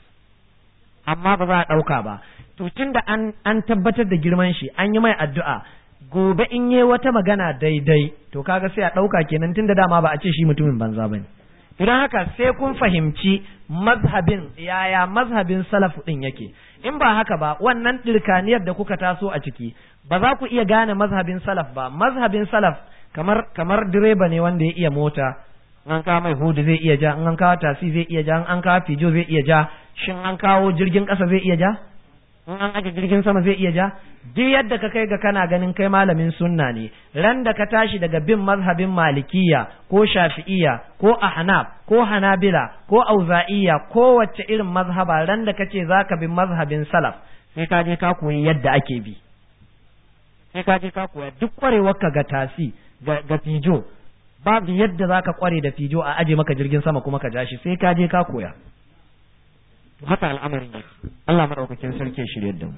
amma ba za a ɗauka ba. To tun da an, an tabbatar da girman shi, an yi mai addu'a, gobe in yi wata magana daidai, to kaga sai a ɗauka kenan, tun da dama ba a ce shi mutumin banza ba ne. Idan haka sai kun fahimci mazhabin, yaya mazhabin salaf ɗin yake. In ba haka ba, wannan ɗirkaniyar da kuka taso a ciki ba za ku iya gane mazhabin salaf ba. Mazhabin salaf kamar kamar direba ne wanda ya iya mota, an kawo mai hudu zai iya ja, an kawo tasi zai iya ja, an kawo fijo zai iya ja, shin an kawo jirgin ƙasa zai iya ja, in an aje jirgin sama zai iya ja. Duk yadda ka kai ga kana ganin kai malamin sunna ne, ran da ka tashi daga bin mazhabin malikiya ko shafi'iya ko ahnaf ko hanabila ko auza'iyya ko wacce irin mazhaba, ran da kace zaka bin mazhabin salaf, sai ka je ka koyi yadda ake bi, sai ka je ka koya. Duk kwarewar ka ga tasi ga, ga fijo, babu yadda zaka kware da fijo a aje maka jirgin sama kuma ka ja shi, sai ka je ka koya. haka al'amarin yake. Allah madaukakin sarki shirye da mu.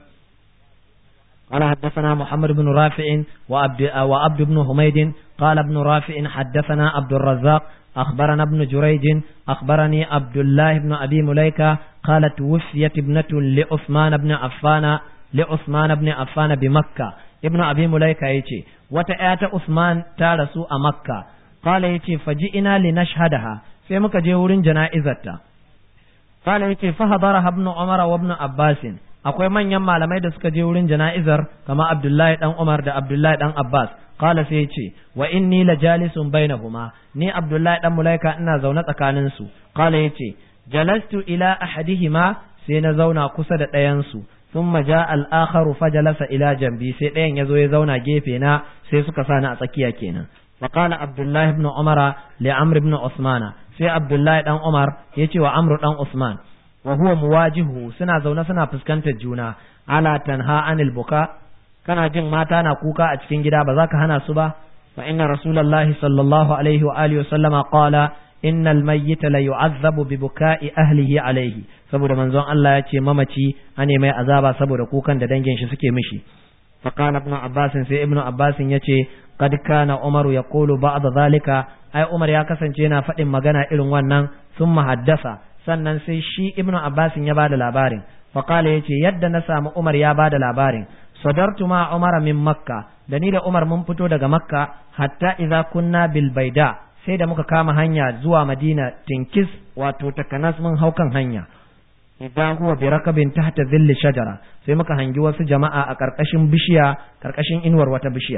قال حدثنا محمد بن رافع وعبد وعبد بن حميد قال ابن رافع حدثنا عبد الرزاق أخبرنا ابن جريج أخبرني عبد الله بن أبي مليكة قالت وفيت ابنة لعثمان بن عفان لعثمان بن عفان بمكة. ابن أبي مليكة يتي وتأتى عثمان تارسو مكة. قال يتي فجئنا لنشهدها في مكة جورين جنائزتها. قال يتي فحضرها ابن عمر وابن عباس. akwai manyan malamai da suka je wurin jana'izar kama Abdullahi dan Umar da Abdullahi dan Abbas. Qala sai yace wa inni la jalisun bainahuma, ni Abdullahi dan Mulaika ina zaune tsakanin su. Qala yace jalastu ila ahadihima, sai na zauna kusa da ɗayan su. Thumma jaa al-akharu fajalasa ila jambi, sai ɗayan yazo ya zauna gefe na, sai suka sani a tsakiya kenan. Fa qala Abdullahi ibn Umar li Amr ibn Usman, sai Abdullahi dan Umar yace wa Amr dan Usman wa huwa muwajihu, suna zaune suna fuskantar juna. Ala tanha anil buka, kana jin mata na kuka a cikin gida, ba za ka hana su ba? Fa inna rasulullahi sallallahu alaihi wa alihi wa sallama qala innal mayyita la yu'azzabu bi buka'i ahlihi alaihi, saboda manzon Allah ya ce mamaci ane mai azaba saboda kukan da dangin shi suke mishi. Fa qala ibn Abbas, sai ibn Abbas yace qad kana Umaru yaqulu ba'da zalika, ai Umar ya kasance yana faɗin magana irin wannan. Thumma haddasa, sannan sai shi ibnu abbasin ya bada labarin. Faqala yace yadda na samu Umar ya bada labarin, sadartu ma Umar min Makka, da ni da Umar mun fito daga Makka, hatta idza kunna bil baida, sai da muka kama hanya zuwa Madina tinkis, wato takanas mun haukan hanya. Idan huwa bi rakabin tahta dhilli shajara, sai muka hangi wasu jama'a a karkashin bishiya, karkashin inuwar wata bishiya.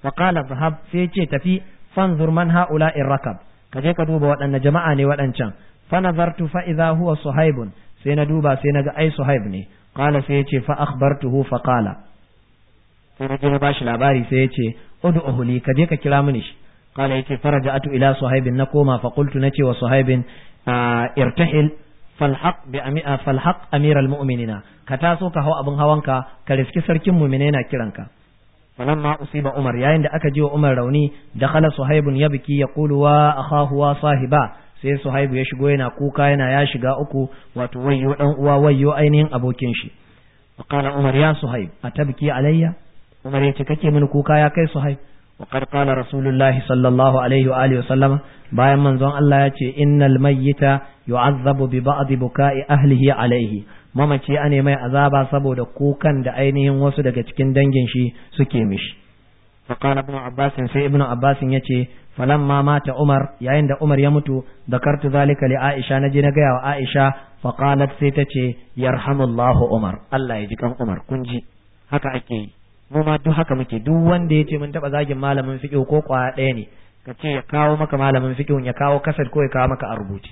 fa qala dhahab sai ce tafi fanzur man haula'ir rakab kaje ka duba waɗanne jama'a ne waɗancan fa nazartu fa idha huwa suhaibun sai na duba sai naga ai suhaib ne qala sai yace fa akhbartuhu fa qala sai na je na bashi labari sai yace ud'uhu li kaje ka kira mini shi qala yace faraja'atu ila suhaibin na koma fa qultu nace wa suhaibin irtahil falhaq bi amia falhaq amiral mu'minina ka taso ka hau abin hawanka ka riski sarkin mu'mine na kiranka falamma usiba umar yayin da aka ji wa umar rauni dakhala suhaibun yabki yaqulu wa akhahu wa sahiba sai suhaibu ya shigo yana kuka yana ya shiga uku wato wayyo dan uwa wayyo ainihin abokin shi faqala umar ya suhaib atabki alayya umar yace kake mini kuka ya kai suhaib wa qad qala rasulullahi sallallahu alaihi wa alihi wa sallama bayan manzon Allah ya ce innal mayyita yu'azzabu bi ba'd buka'i ahlihi alaihi mamaci ane mai azaba saboda kukan da ainihin wasu daga cikin dangin shi suke mishi faqala ibn abbas sai ibn abbas yace falamma mata umar yayin da umar ya mutu dakartu zalika li aisha naje na ga wa aisha faqalat sai tace yarhamullahu umar Allah ya ji kan umar kun ji haka ake yi mu ma duk haka muke duk wanda yace mun taba zagin malamin fiqh ko kwaya ɗaya ne ka ce ya kawo maka malamin fiqh ya kawo kasar ko ya kawo maka a rubuce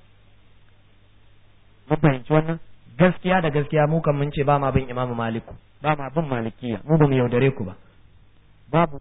mun fahimci wannan gaskiya da gaskiya mu kan mun ce ba ma bin imamu maliku ba ma bin malikiya mu ba mu yaudare ku ba babu